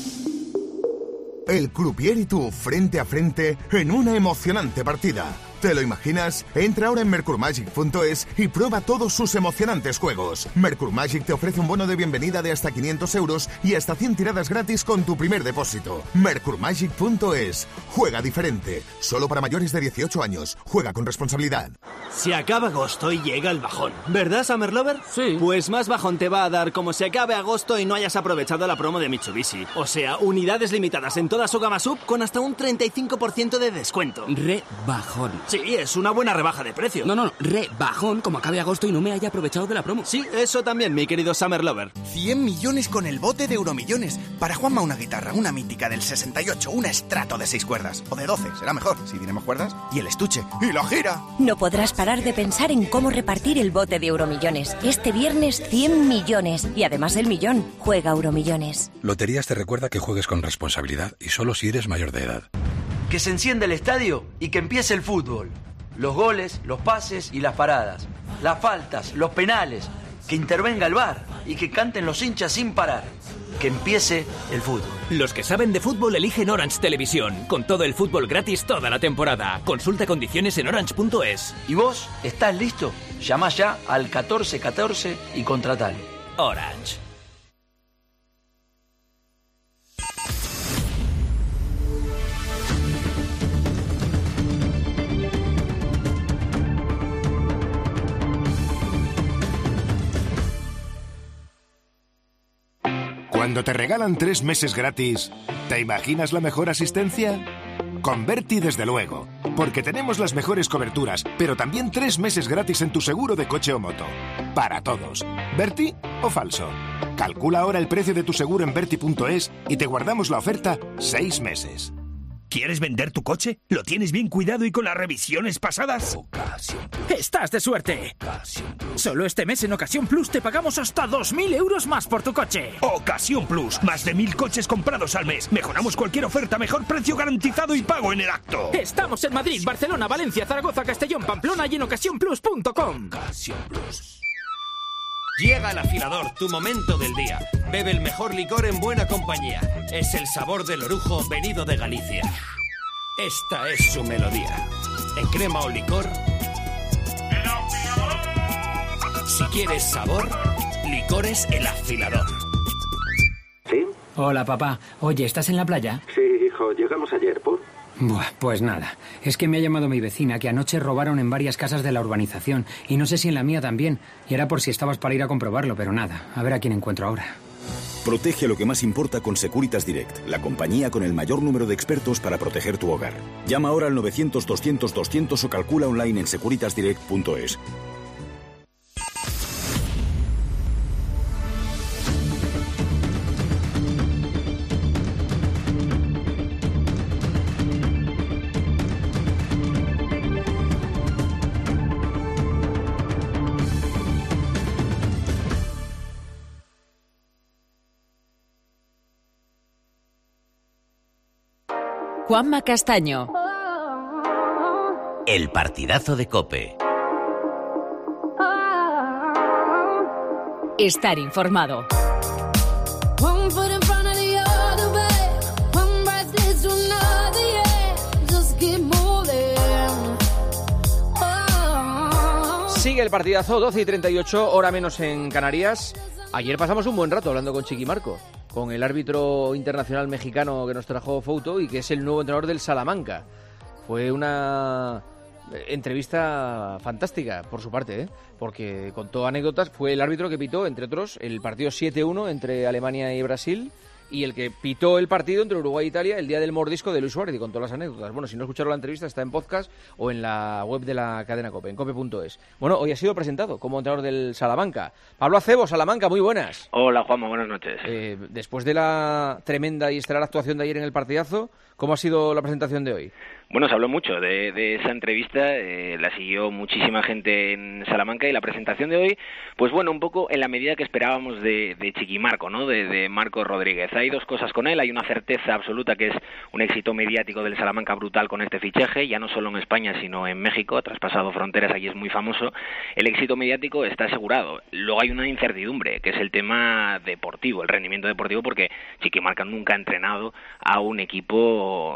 Speaker 15: El croupier y tú, frente a frente, en una emocionante partida. ¿Te lo imaginas? Entra ahora en mercurmagic.es y prueba todos sus emocionantes juegos. Mercurmagic te ofrece un bono de bienvenida de hasta 500 euros y hasta 100 tiradas gratis con tu primer depósito. Mercurmagic.es. Juega diferente. Solo para mayores de 18 años. Juega con responsabilidad.
Speaker 16: Se acaba agosto y llega el bajón. ¿Verdad, Summer Lover? Sí. Pues más bajón te va a dar como se acabe agosto y no hayas aprovechado la promo de Mitsubishi. O sea, unidades limitadas en toda su gama sub con hasta un 35% de descuento.
Speaker 17: Rebajón.
Speaker 16: Sí, es una buena rebaja de precio.
Speaker 17: No, rebajón, como acabe agosto y no me haya aprovechado de la promo.
Speaker 16: Sí, eso también, mi querido Summer Lover.
Speaker 18: 100 millones con el bote de Euromillones. Para Juanma una guitarra, una mítica del 68, una Strato de 6 cuerdas. O de 12, será mejor, si tiene más cuerdas. Y el estuche. ¡Y la gira!
Speaker 19: No podrás parar de pensar en cómo repartir el bote de Euromillones. Este viernes 100 millones. Y además del millón, juega Euromillones.
Speaker 20: Loterías te recuerda que juegues con responsabilidad y solo si eres mayor de edad.
Speaker 21: Que se encienda el estadio y que empiece el fútbol. Los goles, los pases y las paradas. Las faltas, los penales. Que intervenga el VAR y que canten los hinchas sin parar. Que empiece el fútbol.
Speaker 22: Los que saben de fútbol eligen Orange Televisión. Con todo el fútbol gratis toda la temporada. Consulta condiciones en orange.es.
Speaker 21: ¿Y vos estás listo? Llama ya al 1414 y contratale.
Speaker 22: Orange.
Speaker 23: Cuando te regalan 3 meses gratis, ¿te imaginas la mejor asistencia? Con Berti, desde luego, porque tenemos las mejores coberturas, pero también 3 meses gratis en tu seguro de coche o moto. Para todos. ¿Berti o falso? Calcula ahora el precio de tu seguro en Berti.es y te guardamos la oferta 6 meses.
Speaker 24: ¿Quieres vender tu coche? ¿Lo tienes bien cuidado y con las revisiones pasadas? ¡Estás de suerte! Solo este mes en Ocasión Plus te pagamos hasta 2.000 euros más por tu coche. Ocasión Plus. Más de 1.000 coches comprados al mes. Mejoramos cualquier oferta, mejor precio garantizado y pago en el acto.
Speaker 22: Estamos en Madrid, Barcelona, Valencia, Zaragoza, Castellón, Pamplona y en ocasiónplus.com.
Speaker 24: Ocasión Plus.
Speaker 25: Llega el afilador, tu momento del día. Bebe el mejor licor en buena compañía. Es el sabor del orujo venido de Galicia. Esta es su melodía. En crema o licor. ¡El afilador! Si quieres sabor, licores El Afilador.
Speaker 26: ¿Sí? Hola, papá. Oye, ¿estás en la playa?
Speaker 25: Sí, hijo. Llegamos ayer, ¿por?
Speaker 26: Buah, pues nada. Es que me ha llamado mi vecina que anoche robaron en varias casas de la urbanización y no sé si en la mía también. Y era por si estabas para ir a comprobarlo, pero nada. A ver a quién encuentro ahora.
Speaker 27: Protege lo que más importa con Securitas Direct, la compañía con el mayor número de expertos para proteger tu hogar. Llama ahora al 900-200-200 o calcula online en securitasdirect.es.
Speaker 28: Juanma Castaño.
Speaker 2: El partidazo de COPE.
Speaker 28: Estar informado.
Speaker 3: Sigue el partidazo, 12:38, hora menos en Canarias. Ayer pasamos un buen rato hablando con Chiqui Marco, con el árbitro internacional mexicano que nos trajo foto y que es el nuevo entrenador del Salamanca. Fue una entrevista fantástica por su parte, porque contó anécdotas. Fue el árbitro que pitó, entre otros, el partido 7-1 entre Alemania y Brasil, y el que pitó el partido entre Uruguay e Italia el día del mordisco de Luis Suárez, y con todas las anécdotas. Bueno, si no escucharon la entrevista, está en podcast o en la web de la cadena COPE, en cope.es. Bueno, hoy ha sido presentado como entrenador del Salamanca. Pablo Acebo, Salamanca, muy buenas.
Speaker 4: Hola, Juanma, buenas noches.
Speaker 3: Después de la tremenda y estelar actuación de ayer en el partidazo, ¿cómo ha sido la presentación de hoy?
Speaker 4: Bueno, se habló mucho de esa entrevista, la siguió muchísima gente en Salamanca, y la presentación de hoy, pues bueno, un poco en la medida que esperábamos de Chiqui Marco, ¿no? De Marco Rodríguez. Hay dos cosas con él: hay una certeza absoluta que es un éxito mediático del Salamanca brutal con este fichaje, ya no solo en España sino en México, ha traspasado fronteras, allí es muy famoso. El éxito mediático está asegurado. Luego hay una incertidumbre, que es el tema deportivo, el rendimiento deportivo, porque Chiqui Marco nunca ha entrenado a un equipo,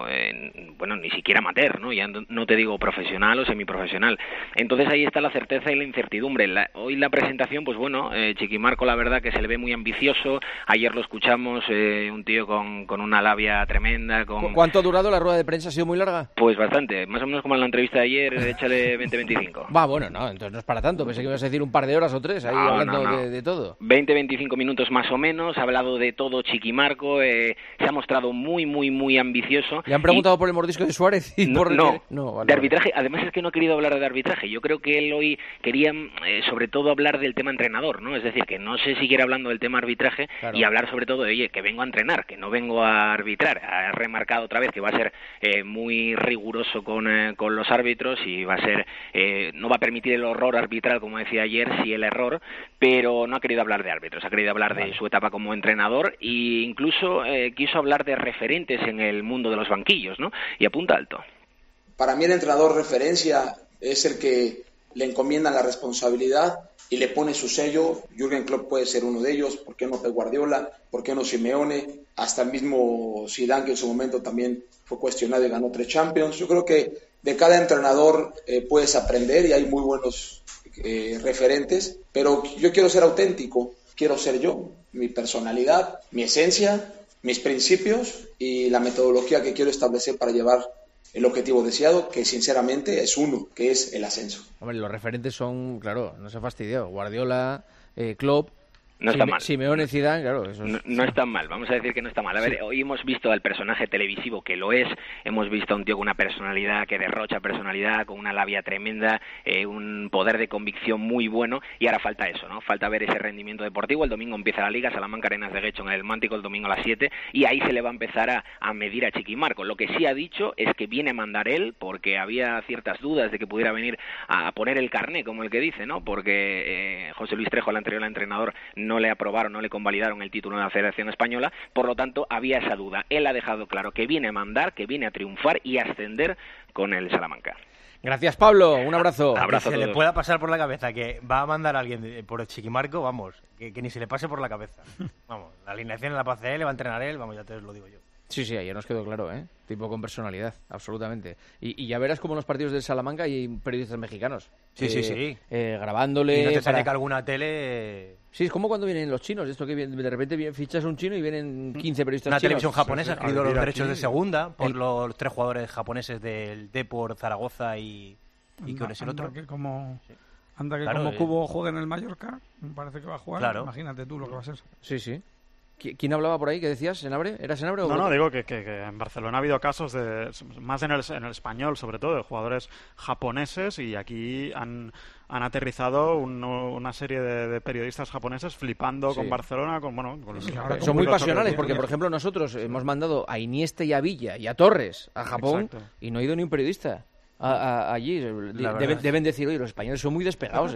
Speaker 4: ni siquiera amateur, ¿no? Ya no te digo profesional o semiprofesional. Entonces ahí está la certeza y la incertidumbre. Hoy la presentación, pues bueno, Chiqui Marco, la verdad que se le ve muy ambicioso. Ayer lo escuchamos, un tío con una labia tremenda.
Speaker 3: ¿Cuánto ha durado la rueda de prensa? ¿Ha sido muy larga?
Speaker 4: Pues bastante, más o menos como en la entrevista de ayer, échale 20-25.
Speaker 3: Bueno, no, entonces no es para tanto. Pensé que ibas a decir un par de horas o tres ahí hablando no. De todo.
Speaker 4: 20-25 minutos más o menos, ha hablado de todo Chiqui Marco, se ha mostrado muy, muy, muy ambicioso.
Speaker 3: ¿Le han preguntado por el mordisco de Suárez?
Speaker 4: Vale, de arbitraje. Además es que no ha querido hablar de arbitraje. Yo creo que él hoy quería sobre todo hablar del tema entrenador, ¿no? Es decir, que no se siguiera hablando del tema arbitraje, claro, y hablar sobre todo de, oye, que vengo a entrenar, que no vengo a arbitrar. Ha remarcado otra vez que va a ser muy riguroso con los árbitros, y va a ser no va a permitir el horror arbitral, como decía ayer, sí el error, pero no ha querido hablar de árbitros, ha querido hablar de su etapa como entrenador, e incluso quiso hablar de referentes en el mundo de los banquillos, ¿no? Y apunta alto.
Speaker 7: Para mí el entrenador referencia es el que le encomiendan la responsabilidad y le pone su sello. Jürgen Klopp puede ser uno de ellos, ¿por qué no Pep Guardiola? ¿Por qué no Simeone? Hasta el mismo Zidane, que en su momento también fue cuestionado y ganó 3 Champions. Yo creo que de cada entrenador puedes aprender, y hay muy buenos referentes, pero yo quiero ser auténtico, quiero ser yo, mi personalidad, mi esencia, mis principios y la metodología que quiero establecer para llevar el objetivo deseado, que sinceramente es uno, que es el ascenso.
Speaker 3: Hombre, los referentes son, claro, no se ha fastidiado, Guardiola, Klopp,
Speaker 4: no está mal.
Speaker 3: Simeone, Zidane, claro. Eso es...
Speaker 4: no está mal, vamos a decir que no está mal. A ver, hoy hemos visto al personaje televisivo que lo es, hemos visto a un tío con una personalidad que derrocha personalidad, con una labia tremenda, un poder de convicción muy bueno, y ahora falta eso, ¿no? Falta ver ese rendimiento deportivo. El domingo empieza la Liga, Salamanca Arenas de Guecho en el Mántico, el domingo a las 7, y ahí se le va a empezar a medir a Chiqui Marco. Lo que sí ha dicho es que viene a mandar él, porque había ciertas dudas de que pudiera venir a poner el carné, como el que dice, ¿no? Porque José Luis Trejo, el anterior entrenador, no le aprobaron, no le convalidaron el título de la Federación Española, por lo tanto había esa duda. Él ha dejado claro que viene a mandar, que viene a triunfar y a ascender con el Salamanca.
Speaker 3: Gracias, Pablo, un abrazo.
Speaker 11: Abrazo a todos. Se le pueda pasar por la cabeza que va a mandar a alguien por el Chiqui Marco, vamos, que ni se le pase por la cabeza. Vamos, la alineación la puede hacer él, le va a entrenar él, vamos, ya te lo digo yo.
Speaker 3: Sí, ayer nos quedó claro, tipo con personalidad, absolutamente. Y ya verás como en los partidos del Salamanca hay periodistas mexicanos.
Speaker 11: Sí.
Speaker 3: Grabándole.
Speaker 11: Y no te sale que alguna tele...
Speaker 3: Sí, es como cuando vienen los chinos, esto que de repente fichas un chino y vienen 15 periodistas
Speaker 11: una
Speaker 3: chinos.
Speaker 11: Televisión japonesa ha adquirido los derechos de segunda por los 3 jugadores japoneses del Depor, Zaragoza y ¿quién es el otro?
Speaker 5: Anda que como Cubo juega en el Mallorca, me parece que va a jugar.
Speaker 11: Claro.
Speaker 5: Imagínate tú lo que va a ser.
Speaker 3: Sí. ¿Quién hablaba por ahí? ¿Qué decías? ¿Senabre? ¿Era Senabre o...?
Speaker 6: No, digo que en Barcelona ha habido casos más en el español, sobre todo, de jugadores japoneses, y aquí han aterrizado una serie de periodistas japoneses flipando con Barcelona,
Speaker 3: son muy pasionales, porque, por ejemplo, nosotros hemos mandado a Iniesta y a Villa y a Torres a Japón. Exacto. Y no ha ido ni un periodista allí. Deben decir, oye, los españoles son muy despegados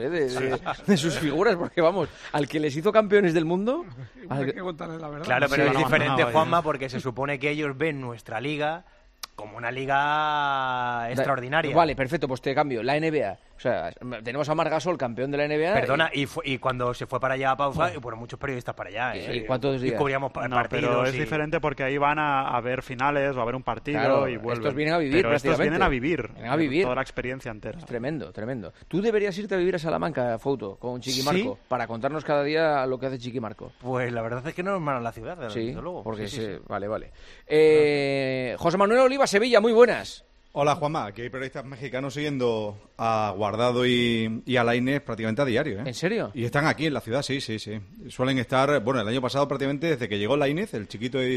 Speaker 3: de sus figuras, porque vamos, al que les hizo campeones del mundo...
Speaker 5: Hay que contarles la verdad.
Speaker 11: Claro, pero es diferente, Juanma, porque se supone que ellos ven nuestra liga como una liga extraordinaria.
Speaker 3: Vale, perfecto, pues te cambio. La NBA. sea, tenemos a Marc Gasol, campeón de la NBA.
Speaker 11: Perdona, y cuando se fue para allá a Pausa, fueron muchos periodistas para allá.
Speaker 3: ¿Y cuántos días?
Speaker 11: Y cubríamos partidos.
Speaker 6: Pero es diferente porque ahí van a ver finales o a ver un partido y vuelven.
Speaker 3: Estos vienen a vivir,
Speaker 6: pero estos vienen a vivir.
Speaker 3: Vienen a vivir.
Speaker 6: Toda la experiencia entera.
Speaker 3: Es tremendo, tremendo. Tú deberías irte a vivir a Salamanca, Fouto, con Chiqui Marco, para contarnos cada día lo que hace Chiqui Marco.
Speaker 11: Pues la verdad es que no es mala la ciudad, desde luego.
Speaker 3: Porque vale. José Manuel Oliva, Sevilla, muy buenas.
Speaker 1: Hola, Juanma. Aquí hay periodistas mexicanos siguiendo a Guardado y a Lainez prácticamente a diario, ¿eh?
Speaker 3: ¿En serio?
Speaker 1: Y están aquí en la ciudad, sí. Suelen estar, bueno, el año pasado prácticamente desde que llegó Lainez, el chiquito de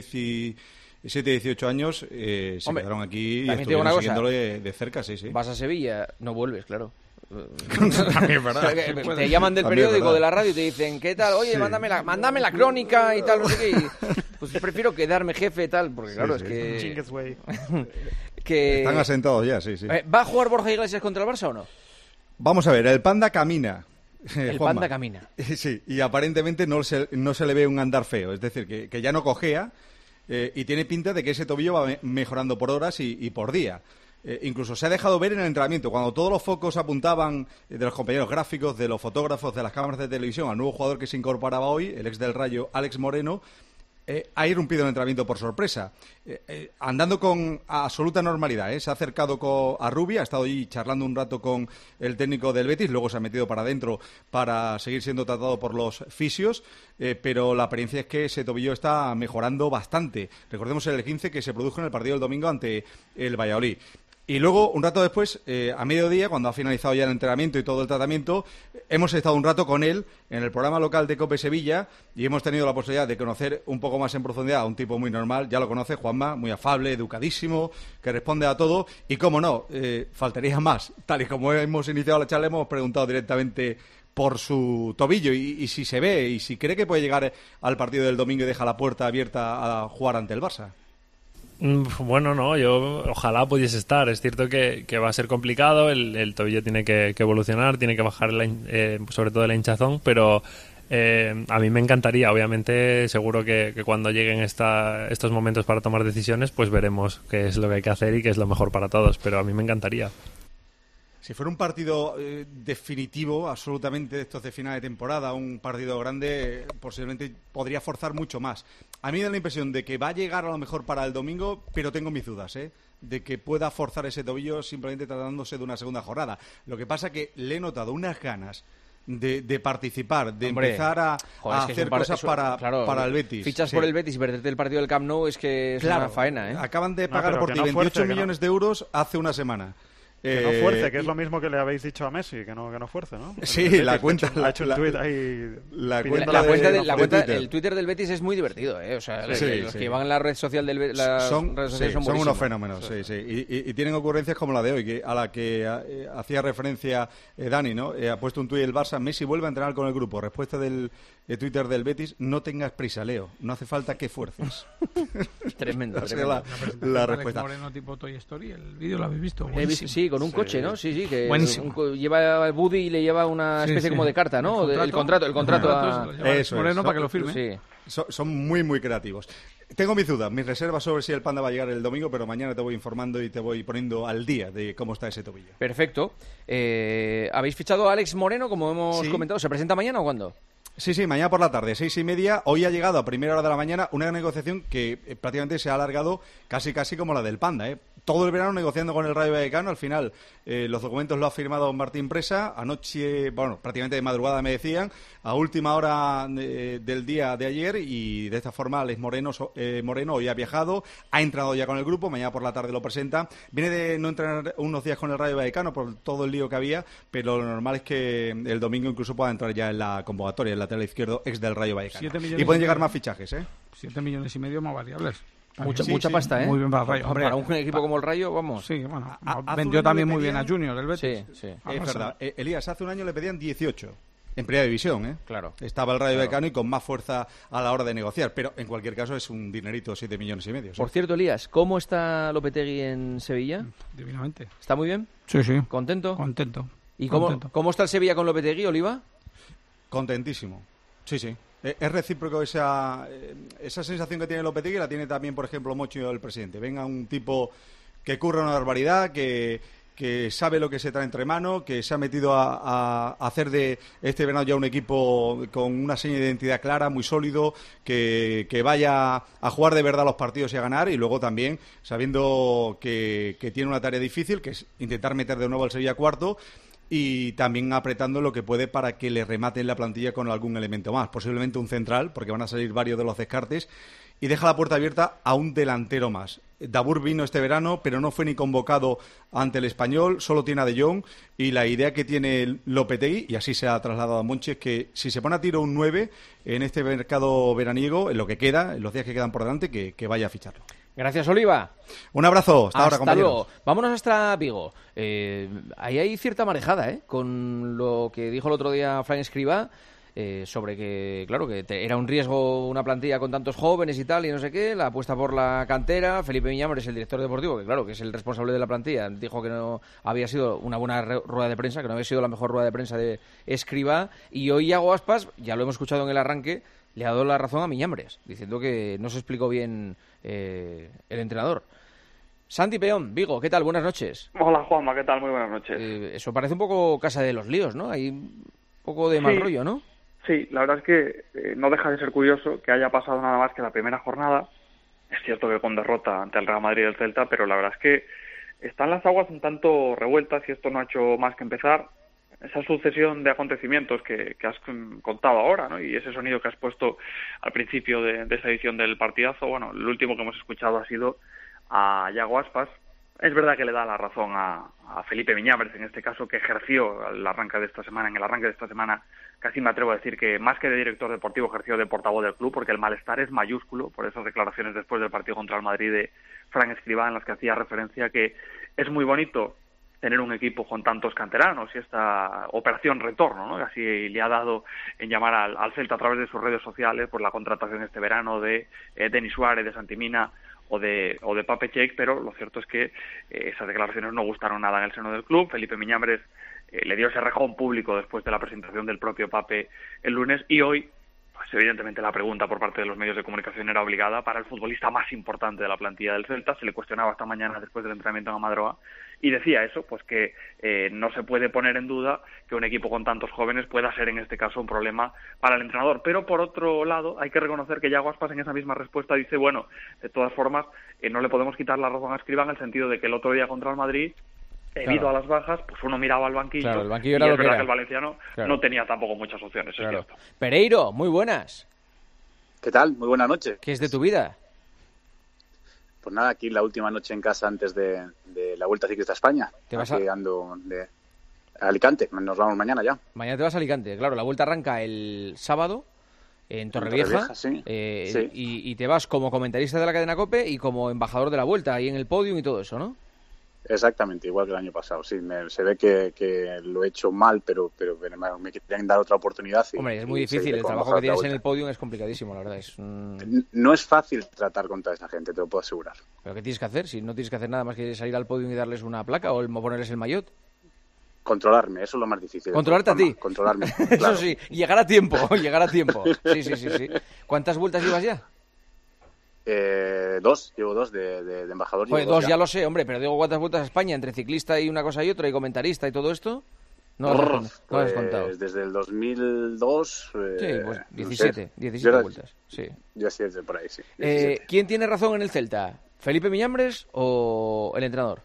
Speaker 1: 17, 18 años, se quedaron aquí y estuvieron siguiéndole de cerca, sí.
Speaker 3: Vas a Sevilla, no vuelves, claro.
Speaker 1: También, ¿verdad?
Speaker 3: Te llaman del periódico, de la radio y te dicen, ¿qué tal? Oye, mándame la crónica y tal, no sé qué. Y, pues prefiero quedarme jefe y tal, porque claro, es que... que...
Speaker 1: Están asentados ya, sí.
Speaker 3: ¿Va a jugar Borja Iglesias contra el Barça o no?
Speaker 1: Vamos a ver, el Panda camina.
Speaker 3: El Panda camina.
Speaker 1: Sí, y aparentemente no se le ve un andar feo, es decir, que ya no cojea y tiene pinta de que ese tobillo va mejorando por horas y por día. Incluso se ha dejado ver en el entrenamiento, cuando todos los focos apuntaban de los compañeros gráficos, de los fotógrafos, de las cámaras de televisión, al nuevo jugador que se incorporaba hoy, el ex del Rayo, Alex Moreno, ha irrumpido en el entrenamiento por sorpresa, andando con absoluta normalidad. Se ha acercado a Rubia, ha estado allí charlando un rato con el técnico del Betis, luego se ha metido para adentro para seguir siendo tratado por los fisios, pero la apariencia es que ese tobillo está mejorando bastante. Recordemos el 15 que se produjo en el partido del domingo ante el Valladolid. Y luego, un rato después, a mediodía, cuando ha finalizado ya el entrenamiento y todo el tratamiento, hemos estado un rato con él en el programa local de COPE Sevilla y hemos tenido la posibilidad de conocer un poco más en profundidad a un tipo muy normal, ya lo conoce Juanma, muy afable, educadísimo, que responde a todo y, cómo no, faltaría más. Tal y como hemos iniciado la charla, hemos preguntado directamente por su tobillo y si se ve y si cree que puede llegar al partido del domingo y deja la puerta abierta a jugar ante el Barça.
Speaker 8: Bueno, no, yo ojalá pudiese estar. Es cierto que va a ser complicado, el tobillo tiene que evolucionar, tiene que bajar sobre todo la hinchazón, pero a mí me encantaría. Obviamente, seguro que cuando lleguen estos momentos para tomar decisiones, pues veremos qué es lo que hay que hacer y qué es lo mejor para todos, pero a mí me encantaría.
Speaker 1: Si fuera un partido definitivo, absolutamente, de estos de final de temporada, un partido grande, posiblemente podría forzar mucho más. A mí me da la impresión de que va a llegar a lo mejor para el domingo, pero tengo mis dudas, de que pueda forzar ese tobillo simplemente tratándose de una segunda jornada. Lo que pasa que le he notado unas ganas de participar, de empezar a hacer cosas para el Betis.
Speaker 3: Fichas por el Betis y perderte el partido del Camp Nou es que es una faena,
Speaker 1: Acaban de pagar por ti 28 millones de euros hace una semana.
Speaker 6: Que no fuerce, que es lo mismo que le habéis dicho a Messi, que no fuerce, ¿no?
Speaker 1: Sí, la cuenta...
Speaker 6: Ha hecho un tuit ahí...
Speaker 3: El Twitter del Betis es muy divertido, O sea, los que llevan la red social del Betis
Speaker 1: son unos fenómenos, Y tienen ocurrencias como la de hoy, a la que hacía referencia Dani, ¿no? Ha puesto un tuit el Barça, Messi vuelve a entrenar con el grupo. Respuesta del Twitter del Betis, no tengas prisa, Leo, no hace falta que fuerces.
Speaker 3: Tremendo.
Speaker 1: La respuesta.
Speaker 5: Alex Moreno tipo Toy Story, el vídeo lo habéis visto.
Speaker 3: Sí, con un coche, ¿no? Sí, que lleva Buddy y le lleva una especie como de carta, ¿no? El contrato a
Speaker 1: Alex
Speaker 5: Moreno para que lo firme.
Speaker 3: Sí.
Speaker 1: Son muy, muy creativos. Tengo mis dudas, mis reservas sobre si el Panda va a llegar el domingo, pero mañana te voy informando y te voy poniendo al día de cómo está ese tobillo.
Speaker 3: Perfecto. ¿Habéis fichado a Alex Moreno, como hemos comentado? ¿Se presenta mañana o cuándo?
Speaker 1: Sí, mañana por la tarde, 6:30. Hoy ha llegado a primera hora de la mañana una negociación que prácticamente se ha alargado casi como la del Panda, Todo el verano negociando con el Rayo Vallecano. Al final, los documentos lo ha firmado Martín Presa. Anoche, prácticamente de madrugada me decían, a última hora del día de ayer. Y de esta forma, Alex Moreno hoy ha viajado, ha entrado ya con el grupo. Mañana por la tarde lo presenta. Viene de no entrenar unos días con el Rayo Vallecano por todo el lío que había, pero lo normal es que el domingo incluso pueda entrar ya en la convocatoria, el lateral izquierdo ex del Rayo Vallecano. Y pueden llegar más fichajes,
Speaker 5: 7,5 millones más variables.
Speaker 3: Mucha pasta,
Speaker 5: Muy bien para el Rayo.
Speaker 3: Hombre, para un equipo como el Rayo, vamos.
Speaker 5: Sí, bueno, vendió también muy bien a Junior, el Betis.
Speaker 3: Sí.
Speaker 1: Es verdad. Elías, hace un año le pedían 18. En primera división,
Speaker 3: Claro.
Speaker 1: Estaba el Rayo Vallecano y con más fuerza a la hora de negociar. Pero en cualquier caso es un dinerito, 7,5 millones.
Speaker 3: Por cierto, Elías, ¿cómo está Lopetegui en Sevilla?
Speaker 5: Divinamente.
Speaker 3: ¿Está muy bien?
Speaker 5: Sí.
Speaker 3: ¿Contento?
Speaker 5: Contento.
Speaker 3: ¿Y cómo está el Sevilla con Lopetegui, Oliva?
Speaker 1: Contentísimo. Sí. Es recíproco esa sensación que tiene Lopetegui, la tiene también, por ejemplo, Mocho, el presidente. Venga un tipo que curra una barbaridad, que que sabe lo que se trae entre manos, que se ha metido a hacer de este verano ya un equipo con una seña de identidad clara, muy sólido, que vaya a jugar de verdad los partidos y a ganar, y luego también sabiendo que tiene una tarea difícil, que es intentar meter de nuevo al Sevilla cuarto, y también apretando lo que puede para que le rematen la plantilla con algún elemento más, posiblemente un central, porque van a salir varios de los descartes, y deja la puerta abierta a un delantero más. Dabour vino este verano, pero no fue ni convocado ante el Español, solo tiene a De Jong, y la idea que tiene Lopetegui, y así se ha trasladado a Monchi, es que si se pone a tiro un 9 en este mercado veraniego, en lo que queda, en los días que quedan por delante, que vaya a ficharlo.
Speaker 3: Gracias, Oliva.
Speaker 1: Un abrazo. Hasta ahora, compañeros.
Speaker 3: Luego. Vámonos hasta Vigo. Ahí hay cierta marejada, con lo que dijo el otro día Fran Escribá, sobre que, claro, que era un riesgo una plantilla con tantos jóvenes y tal, y no sé qué, la apuesta por la cantera. Felipe Miñambres, el director deportivo, que claro, que es el responsable de la plantilla, dijo que no había sido una buena rueda de prensa, que no había sido la mejor rueda de prensa de Escribá, y hoy Iago Aspas, ya lo hemos escuchado en el arranque, le ha dado la razón a Miñambres, diciendo que no se explicó bien el entrenador. Santi Peón, Vigo, ¿qué tal? Buenas noches.
Speaker 9: Hola, Juanma, ¿qué tal? Muy buenas noches.
Speaker 3: Eso parece un poco casa de los líos, ¿no? Hay un poco de mal rollo, ¿no?
Speaker 9: Sí, la verdad es que no deja de ser curioso que haya pasado nada más que la primera jornada. Es cierto que con derrota ante el Real Madrid y el Celta, pero la verdad es que están las aguas un tanto revueltas y esto no ha hecho más que empezar. Esa sucesión de acontecimientos que has contado ahora, ¿no? Y ese sonido que has puesto al principio de esa edición del partidazo, bueno, el último que hemos escuchado ha sido a Iago Aspas. Es verdad que le da la razón a Felipe Miñambres, en este caso, que ejerció en el arranque de esta semana, casi me atrevo a decir que más que de director deportivo ejerció de portavoz del club, porque el malestar es mayúsculo por esas declaraciones después del partido contra el Madrid de Fran Escribá, en las que hacía referencia que es muy bonito tener un equipo con tantos canteranos y esta operación retorno, ¿no? Así le ha dado en llamar al Celta a través de sus redes sociales por la contratación este verano de Denis Suárez, de Santimina o de Pape Cheik, pero lo cierto es que esas declaraciones no gustaron nada en el seno del club. Felipe Miñambres le dio ese rejón público después de la presentación del propio Pape el lunes, y hoy, pues evidentemente la pregunta por parte de los medios de comunicación era obligada para el futbolista más importante de la plantilla del Celta. Se le cuestionaba esta mañana después del entrenamiento en Amadroa y decía eso, pues que no se puede poner en duda que un equipo con tantos jóvenes pueda ser en este caso un problema para el entrenador. Pero por otro lado hay que reconocer que Iago Aspas en esa misma respuesta dice, bueno, de todas formas no le podemos quitar la razón a Escribá en el sentido de que el otro día contra el Madrid, debido a las bajas, pues uno miraba al banquillo,
Speaker 3: claro, el banquillo era
Speaker 9: y
Speaker 3: lo
Speaker 9: es verdad
Speaker 3: que
Speaker 9: que el valenciano no tenía tampoco muchas opciones, es cierto.
Speaker 3: Pereiro, muy buenas.
Speaker 10: ¿Qué tal? Muy buenas noches.
Speaker 3: ¿Qué es de tu vida?
Speaker 10: Pues nada, aquí la última noche en casa antes de la Vuelta Ciclista a España.
Speaker 3: ¿Te vas
Speaker 10: ando de Alicante, nos vamos mañana ya.
Speaker 3: Mañana te vas a Alicante, claro, la Vuelta arranca el sábado en Torrevieja,
Speaker 10: sí.
Speaker 3: Y te vas como comentarista de la cadena COPE y como embajador de la Vuelta, ahí en el podium y todo eso, ¿no?
Speaker 10: Exactamente, igual que el año pasado, sí. Se ve que lo he hecho mal, pero me querían dar otra oportunidad.
Speaker 3: Hombre, es muy difícil, el trabajo que tienes en el podium es complicadísimo, la verdad.
Speaker 10: No es fácil tratar contra esa gente, te lo puedo asegurar.
Speaker 3: ¿Pero qué tienes que hacer? Si no tienes que hacer nada más que salir al podium y darles una placa o ponerles el maillot.
Speaker 10: Controlarme, eso es lo más difícil.
Speaker 3: ¿Controlarte a ti?
Speaker 10: Controlarme,
Speaker 3: Eso
Speaker 10: claro.
Speaker 3: sí, llegar a tiempo. Sí. ¿Cuántas vueltas llevas ya?
Speaker 10: Llevo dos de embajador.
Speaker 3: Joder, dos ya lo sé, hombre, pero digo, ¿cuántas vueltas a España entre ciclista y una cosa y otra y comentarista y todo esto? No lo has contado.
Speaker 10: Desde el 2002...
Speaker 3: sí, pues 17 vueltas. Sí.
Speaker 10: Yo sí, desde por ahí, sí.
Speaker 3: ¿Quién tiene razón en el Celta? ¿Felipe Miñambres o el entrenador?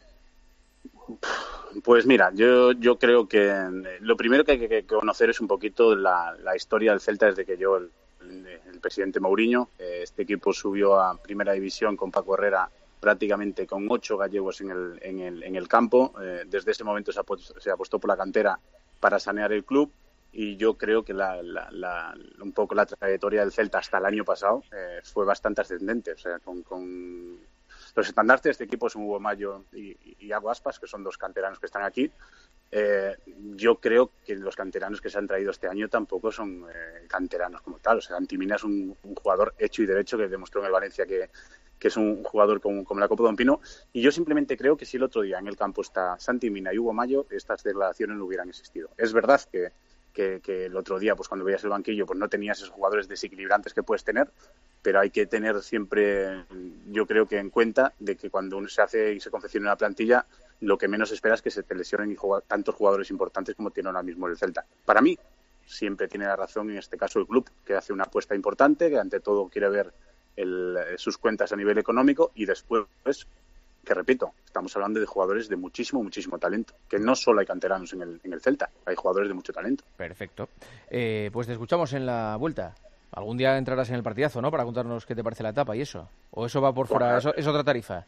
Speaker 10: Pues mira, yo creo que lo primero que hay que conocer es un poquito la historia del Celta desde que llegó el presidente Mourinho. Este equipo subió a Primera División con Paco Herrera prácticamente con 8 gallegos en el campo. Desde ese momento se apostó por la cantera para sanear el club, y yo creo que un poco la trayectoria del Celta hasta el año pasado fue bastante ascendente. O sea, con los estandartes de este equipo son Hugo Mayo y Iago Aspas, que son dos canteranos que están aquí. Yo creo que los canteranos que se han traído este año tampoco son canteranos como tal. O sea, Antimina es un jugador hecho y derecho que demostró en el Valencia que es un jugador como la Copa Don Pino. Y yo simplemente creo que si el otro día en el campo está Santimina y Hugo Mayo, estas declaraciones no hubieran existido. Es verdad que el otro día, pues cuando veías el banquillo, pues no tenías esos jugadores desequilibrantes que puedes tener, pero hay que tener siempre, yo creo que en cuenta, de que cuando uno se hace y se confecciona una plantilla, lo que menos esperas es que se te lesionen tantos jugadores importantes como tiene ahora mismo el Celta. Para mí, siempre tiene la razón en este caso el club, que hace una apuesta importante, que ante todo quiere ver sus cuentas a nivel económico y después, que repito, estamos hablando de jugadores de muchísimo talento, que no solo hay canteranos en el Celta, hay jugadores de mucho talento.
Speaker 3: Perfecto. Pues te escuchamos en la vuelta. Algún día entrarás en el partidazo, ¿no? Para contarnos qué te parece la etapa y eso. ¿O eso va por fuera? ¿Eso es otra tarifa?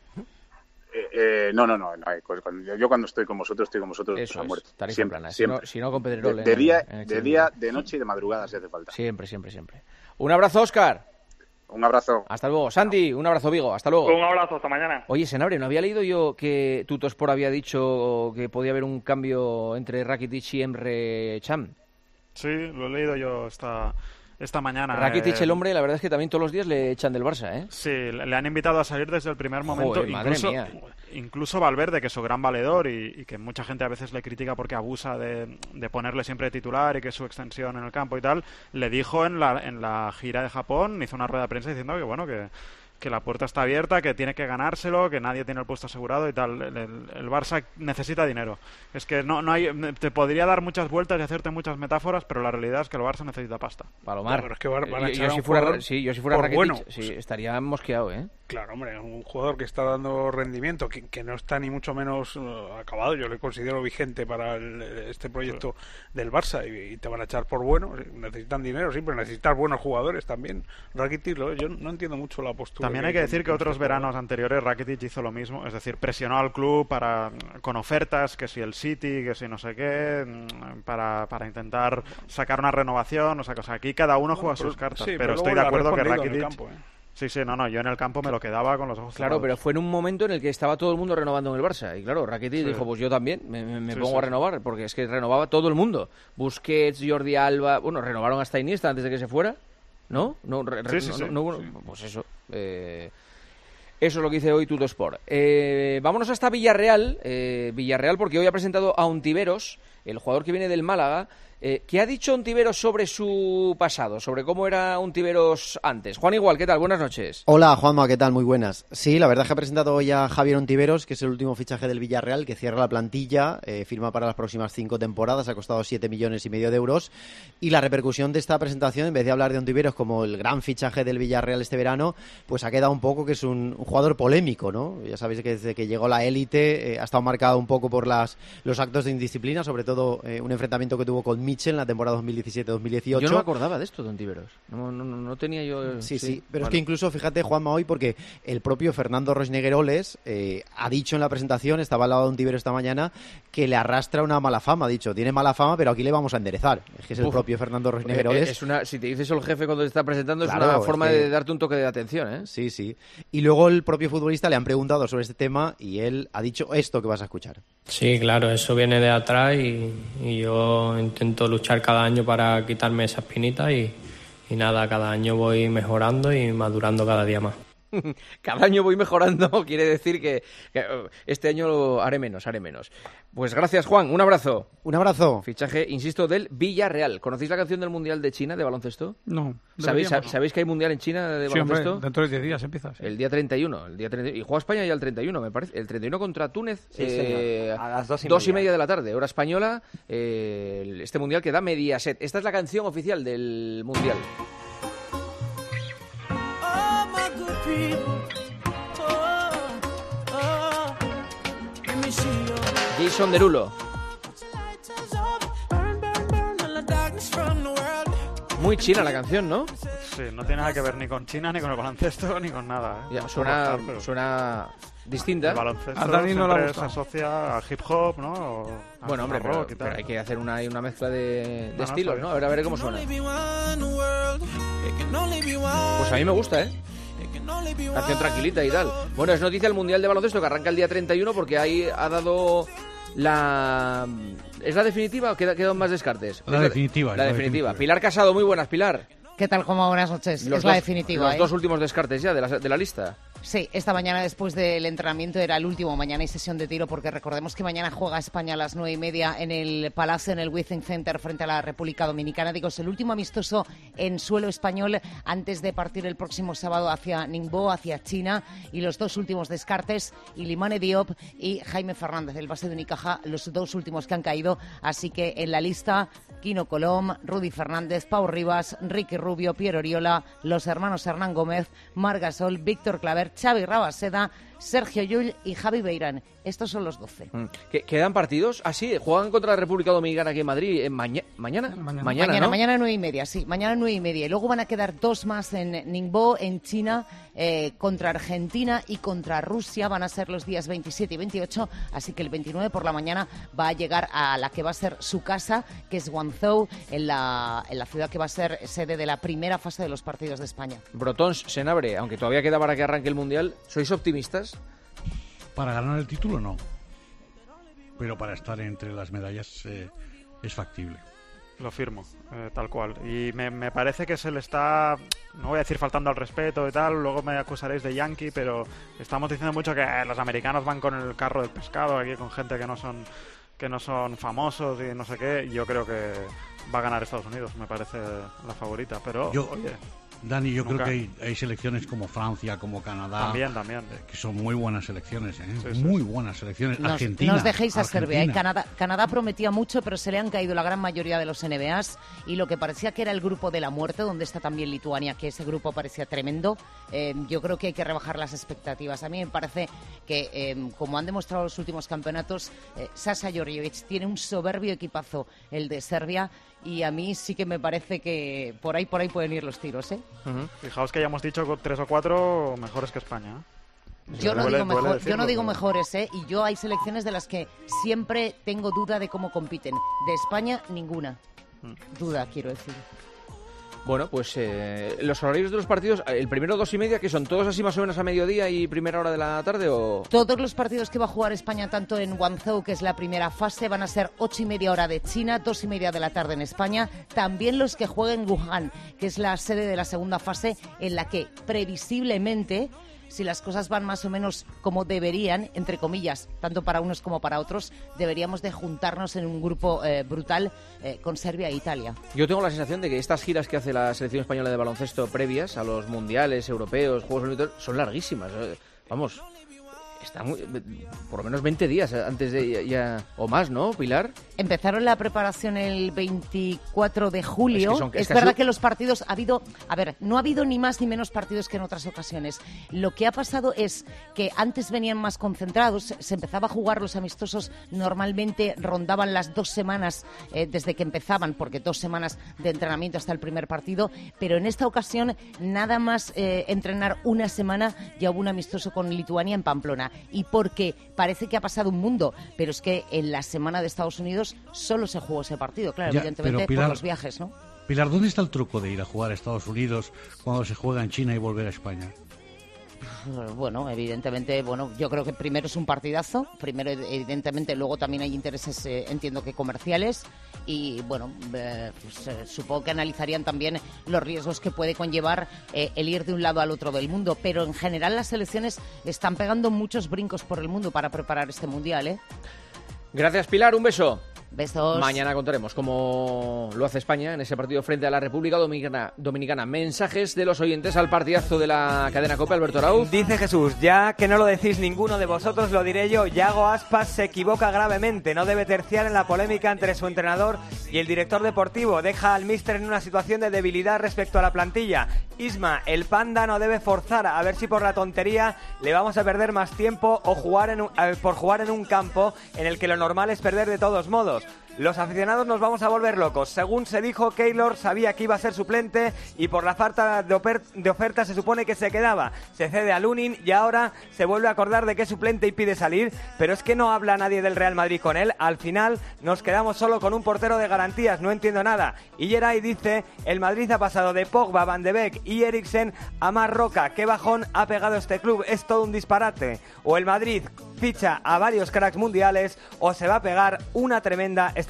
Speaker 10: No. Yo cuando estoy con vosotros
Speaker 3: eso
Speaker 10: a muerte.
Speaker 3: Tarifa
Speaker 10: Siempre,
Speaker 3: plana.
Speaker 10: siempre.
Speaker 3: Si no con Pedrerol.
Speaker 10: De día, de noche y de madrugada si hace falta.
Speaker 3: Siempre. Un abrazo, Óscar.
Speaker 10: Un abrazo.
Speaker 3: Hasta luego. Santi, un abrazo, Vigo. Hasta luego.
Speaker 9: Un abrazo, hasta mañana.
Speaker 3: Oye, Senabre, ¿no había leído yo que Tuttosport había dicho que podía haber un cambio entre Rakitic y Emre Can?
Speaker 6: Sí, lo he leído yo esta mañana.
Speaker 3: Rakitic, el hombre, la verdad es que también todos los días le echan del Barça, ¿eh?
Speaker 6: Sí, le han invitado a salir desde el primer momento.
Speaker 3: Joder,
Speaker 6: Incluso Valverde, que es su gran valedor y que mucha gente a veces le critica porque abusa de ponerle siempre de titular y que es su extensión en el campo y tal, le dijo en la gira de Japón, hizo una rueda de prensa diciendo que bueno, que la puerta está abierta, que tiene que ganárselo, que nadie tiene el puesto asegurado y tal. El Barça necesita dinero. Es que no hay, te podría dar muchas vueltas y hacerte muchas metáforas, pero la realidad es que el Barça necesita pasta.
Speaker 3: Palomar.
Speaker 5: Pero es que van a echar
Speaker 3: yo si fuera Rakitic,
Speaker 5: bueno,
Speaker 3: estaría mosqueado, ¿eh?
Speaker 5: Claro, hombre, un jugador que está dando rendimiento, que no está ni mucho menos acabado, yo le considero vigente para este proyecto del Barça y te van a echar por bueno. Necesitan dinero, sí, pero necesitan buenos jugadores también. Rakitic, yo no entiendo mucho la postura.
Speaker 6: También hay que decir que otros veranos anteriores Rakitic hizo lo mismo, es decir, presionó al club con ofertas, que si el City, que si no sé qué, para intentar sacar una renovación. O sea, aquí cada uno juega sus cartas,
Speaker 5: sí,
Speaker 6: pero estoy de acuerdo que Rakitic...
Speaker 5: Campo,
Speaker 6: Sí, yo en el campo me lo quedaba con los ojos
Speaker 3: cerrados.
Speaker 6: cerrados.
Speaker 3: Pero fue en un momento en el que estaba todo el mundo renovando en el Barça. Y claro, Rakitic dijo, pues yo también me pongo a renovar, porque es que renovaba todo el mundo. Busquets, Jordi Alba, bueno, renovaron hasta Iniesta antes de que se fuera, ¿no? Pues eso. Eso es lo que dice hoy Tuttosport. Vámonos hasta Villarreal, porque hoy ha presentado a Ontiveros, el jugador que viene del Málaga. ¿Qué ha dicho Ontiveros sobre su pasado, sobre cómo era Ontiveros antes? Juan Igual, ¿qué tal? Buenas noches.
Speaker 12: Hola, Juanma, ¿qué tal? Muy buenas. Sí, la verdad es que ha presentado hoy a Javier Ontiveros, que es el último fichaje del Villarreal, que cierra la plantilla, firma para las próximas 5 temporadas, ha costado 7,5 millones de euros. Y la repercusión de esta presentación, en vez de hablar de Ontiveros como el gran fichaje del Villarreal este verano, pues ha quedado un poco que es un jugador polémico, ¿no? Ya sabéis que desde que llegó la élite ha estado marcado un poco por los actos de indisciplina, sobre todo un enfrentamiento que tuvo con Mitchell en la temporada 2017-2018.
Speaker 3: Yo no me acordaba de esto de Ontiveros. No tenía yo...
Speaker 12: Sí. Pero vale. Es que incluso, fíjate, Juanma, hoy, porque el propio Fernando Roixnegueroles ha dicho en la presentación, estaba al lado de Ontiveros esta mañana, que le arrastra una mala fama. Ha dicho, tiene mala fama, pero aquí le vamos a enderezar. Es que es el propio Fernando Roixnegueroles.
Speaker 3: Si te dice eso el jefe cuando te está presentando, claro, es una forma de darte un toque de atención, ¿eh?
Speaker 12: Sí. Y luego el propio futbolista le han preguntado sobre este tema y él ha dicho esto que vas a escuchar.
Speaker 13: Sí, claro, eso viene de atrás y yo intento luchar cada año para quitarme esa espinita y nada, cada año voy mejorando y madurando cada día más.
Speaker 3: Cada año voy mejorando, quiere decir que este año haré menos. Pues gracias, Juan, un abrazo.
Speaker 12: Un abrazo.
Speaker 3: Fichaje, insisto, del Villarreal. ¿Conocéis la canción del Mundial de China de baloncesto?
Speaker 5: No.
Speaker 3: ¿Sabéis que hay Mundial en China de baloncesto?
Speaker 5: Hombre, dentro de 10 días empieza. Sí.
Speaker 3: El día 31. Y juega España ya el 31, me parece. El 31 contra Túnez,
Speaker 11: a las 2:30
Speaker 3: de la tarde, hora española. Este Mundial que da Mediaset. Esta es la canción oficial del Mundial. Jason Derulo. Muy china la canción, ¿no?
Speaker 6: Sí, no tiene nada que ver ni con China, ni con el baloncesto, ni con nada.
Speaker 3: Ya, suena distinta.
Speaker 6: El baloncesto siempre se asocia a hip hop, ¿no?
Speaker 3: Bueno, hombre, pero hay que hacer una mezcla de estilos, ¿no? A ver cómo suena. Pues a mí me gusta, ¿eh? Canción tranquilita y tal. Bueno, es noticia el Mundial de Baloncesto que arranca el día 31 porque ahí ha dado la... ¿Es la definitiva o quedan más descartes?
Speaker 14: La definitiva.
Speaker 3: Pilar Casado, muy buenas, Pilar.
Speaker 15: ¿Qué tal, Juanma? Buenas noches. Es la definitiva.
Speaker 3: Los dos últimos descartes ya de la lista.
Speaker 14: Sí, esta mañana después del entrenamiento era el último. Mañana hay sesión de tiro porque recordemos que mañana juega España a las 9:30 en el Palacio, en el Withing Center, frente a la República Dominicana. Digo, es el último amistoso en suelo español antes de partir el próximo sábado hacia Ningbo, hacia China. Y los dos últimos descartes, Ilimane Diop y Jaime Fernández, el base de Unicaja, los dos últimos que han caído. Así que en la lista, Quino Colom, Rudy Fernández, Pau Rivas, Ricky Rubio, Pierre Oriola, los hermanos Hernán Gómez, Marc Gasol, Víctor Claver, Xavi Rabaseda, Sergio Llull y Javi Beirán. Estos son los 12.
Speaker 3: ¿Quedan partidos? Ah, sí, juegan contra la República Dominicana aquí en Madrid. ¿Mañana? Mañana, ¿no?
Speaker 14: Mañana 9:30, sí. Mañana 9:30. Y luego van a quedar dos más en Ningbo, en China, contra Argentina y contra Rusia. Van a ser los días 27 y 28. Así que el 29 por la mañana va a llegar a la que va a ser su casa, que es Guangzhou, en la ciudad que va a ser sede de la primera fase de los partidos de España.
Speaker 3: Brotons, Senabre, aunque todavía queda para que arranque el Mundial, ¿sois optimistas?
Speaker 15: Para ganar el título no, pero para estar entre las medallas es factible.
Speaker 6: Lo firmo, tal cual. Y me parece que se le está, no voy a decir faltando al respeto y tal, luego me acusaréis de yankee, pero estamos diciendo mucho que los americanos van con el carro del pescado, aquí con gente que no son famosos y no sé qué. Yo creo que va a ganar Estados Unidos, me parece la favorita, pero oye...
Speaker 15: Dani, yo creo que hay selecciones como Francia, como Canadá,
Speaker 6: también.
Speaker 15: Que son muy buenas selecciones,
Speaker 14: Sí.
Speaker 15: Muy buenas selecciones. Argentina.
Speaker 14: No os dejéis a Serbia. Canadá prometía mucho, pero se le han caído la gran mayoría de los NBAs y lo que parecía que era el grupo de la muerte, donde está también Lituania, que ese grupo parecía tremendo. Yo creo que hay que rebajar las expectativas. A mí me parece que, como han demostrado los últimos campeonatos, Sasha Djordjevic tiene un soberbio equipazo, el de Serbia, y a mí sí que me parece que por ahí pueden ir los tiros, ¿eh?
Speaker 6: Fijaos que ya hemos dicho 3 o 4 mejores que España,
Speaker 14: Yo no digo mejores, y yo hay selecciones de las que siempre tengo duda de cómo compiten. De España, ninguna. Duda, quiero decir.
Speaker 3: Bueno, pues los horarios de los partidos, el primero 2:30, que son todos así más o menos a mediodía y primera hora de la tarde, ¿o...?
Speaker 14: Todos los partidos que va a jugar España, tanto en Guangzhou, que es la primera fase, van a ser 8:30 hora de China, 2:30 de la tarde en España. También los que jueguen Wuhan, que es la sede de la segunda fase, en la que previsiblemente, si las cosas van más o menos como deberían, entre comillas, tanto para unos como para otros, deberíamos de juntarnos en un grupo brutal con Serbia e Italia.
Speaker 3: Yo tengo la sensación de que estas giras que hace la selección española de baloncesto previas a los mundiales, europeos, Juegos Olímpicos, son larguísimas. Vamos, está por lo menos 20 días antes de ya o más, ¿no, Pilar?
Speaker 14: Empezaron la preparación el 24 de julio. Es verdad que los partidos no ha habido ni más ni menos partidos que en otras ocasiones. Lo que ha pasado es que antes venían más concentrados, se empezaba a jugar los amistosos, normalmente rondaban las 2 semanas desde que empezaban, porque 2 semanas de entrenamiento hasta el primer partido, pero en esta ocasión nada más entrenar una semana ya hubo un amistoso con Lituania en Pamplona. Y porque parece que ha pasado un mundo, pero es que en la semana de Estados Unidos solo se jugó ese partido, claro, evidentemente Pilar, por los viajes, ¿no?
Speaker 15: Pilar, ¿dónde está el truco de ir a jugar a Estados Unidos cuando se juega en China y volver a España?
Speaker 14: Bueno, evidentemente, yo creo que primero es un partidazo, evidentemente, luego también hay intereses, entiendo que comerciales, y supongo que analizarían también los riesgos que puede conllevar el ir de un lado al otro del mundo, pero en general las selecciones están pegando muchos brincos por el mundo para preparar este Mundial, ¿eh?
Speaker 3: Gracias, Pilar, un beso.
Speaker 14: Besos.
Speaker 3: Mañana contaremos cómo lo hace España en ese partido frente a la República Dominicana. Mensajes de los oyentes al partidazo de la cadena COPE, Alberto Arau.
Speaker 11: Dice Jesús, ya que no lo decís ninguno de vosotros, lo diré yo. Yago Aspas se equivoca gravemente. No debe terciar en la polémica entre su entrenador y el director deportivo. Deja al míster en una situación de debilidad respecto a la plantilla. Isma, el Panda no debe forzar a ver si por la tontería le vamos a perder más tiempo o por jugar en un campo en el que lo normal es perder de todos modos. Los aficionados nos vamos a volver locos. Según se dijo, Keylor sabía que iba a ser suplente y por la falta de oferta se supone que se quedaba. Se cede a Lunin y ahora se vuelve a acordar de que es suplente y pide salir, pero es que no habla nadie del Real Madrid con él. Al final nos quedamos solo con un portero de garantías, no entiendo nada. Y Geray dice, el Madrid ha pasado de Pogba, Van de Beek y Eriksen a Marroca. ¿Qué bajón ha pegado este club? Es todo un disparate. O el Madrid ficha a varios cracks mundiales o se va a pegar una tremenda esta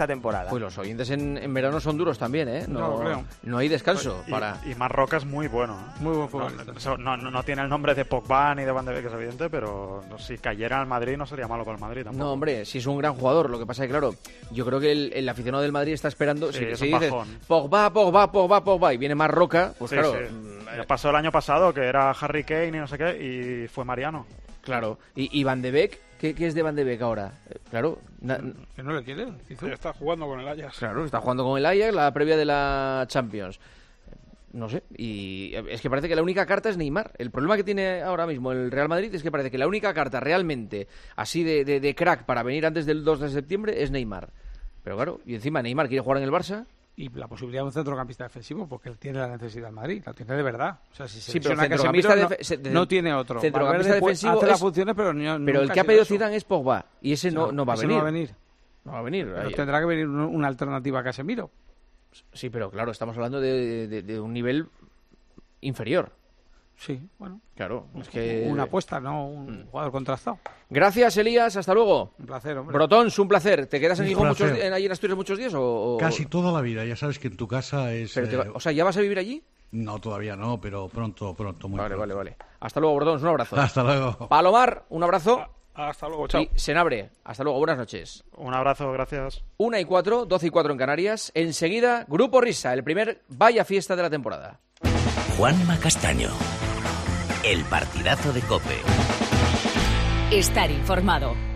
Speaker 11: esta temporada.
Speaker 3: Pues los oyentes en verano son duros también, ¿eh?
Speaker 6: No, creo.
Speaker 3: No hay descanso.
Speaker 6: Y Marroca es muy bueno.
Speaker 5: Muy buen futbolista.
Speaker 6: No tiene el nombre de Pogba ni de Van de Beek, es evidente, pero si cayera al Madrid no sería malo para el Madrid tampoco.
Speaker 3: No, hombre, si es un gran jugador. Lo que pasa es que, claro, yo creo que el aficionado del Madrid está esperando.
Speaker 6: Sí,
Speaker 3: si
Speaker 6: un
Speaker 3: dices
Speaker 6: bajón.
Speaker 3: Pogba y viene Marroca, pues
Speaker 6: Sí,
Speaker 3: claro.
Speaker 6: sí. Ya pasó el año pasado que era Harry Kane y no sé qué, y fue Mariano.
Speaker 3: Claro. ¿Y Van de Beek? ¿Qué es de Van de Beek ahora? Claro.
Speaker 5: Que no le quiere. Está jugando con el Ajax.
Speaker 3: Claro, está jugando con el Ajax, la previa de la Champions. No sé, y es que parece que la única carta es Neymar. El problema que tiene ahora mismo el Real Madrid es que parece que la única carta realmente así de crack para venir antes del 2 de septiembre es Neymar. Pero claro, y encima Neymar quiere jugar en el Barça.
Speaker 5: Y la posibilidad de un centrocampista defensivo, porque él tiene la necesidad del Madrid, la tiene de verdad. O sea, si se lesiona Casemiro, no tiene otro.
Speaker 3: Centrocampista defensivo
Speaker 5: hace las funciones, pero
Speaker 3: el que ha pedido Zidane es Pogba, y ese no va a venir.
Speaker 5: No va a venir.
Speaker 3: No va a venir.
Speaker 5: Pero tendrá que venir una alternativa a Casemiro.
Speaker 3: Sí, pero claro, estamos hablando de un nivel inferior.
Speaker 5: Sí, bueno.
Speaker 3: Claro, es que...
Speaker 5: Una apuesta, no un jugador contrastado.
Speaker 3: Gracias, Elías, hasta luego.
Speaker 5: Un placer, hombre.
Speaker 3: Brotons, un placer. ¿Te quedas en Gijón allí en Asturias muchos días? O...
Speaker 15: Casi toda la vida, ya sabes que en tu casa es...
Speaker 3: O sea, ¿ya vas a vivir allí?
Speaker 15: No, todavía no, pero pronto, muy pronto.
Speaker 3: Vale. Hasta luego, Brotons, un abrazo.
Speaker 15: Hasta luego.
Speaker 3: Palomar, un abrazo.
Speaker 5: Hasta luego, chao.
Speaker 3: Y Senabre, hasta luego, buenas noches.
Speaker 6: Un abrazo, gracias.
Speaker 3: 1:04, 12:04 en Canarias. Enseguida, Grupo Risa, el primer Vaya Fiesta de la temporada.
Speaker 2: Juanma Castaño. El partidazo de COPE.
Speaker 28: Estar informado.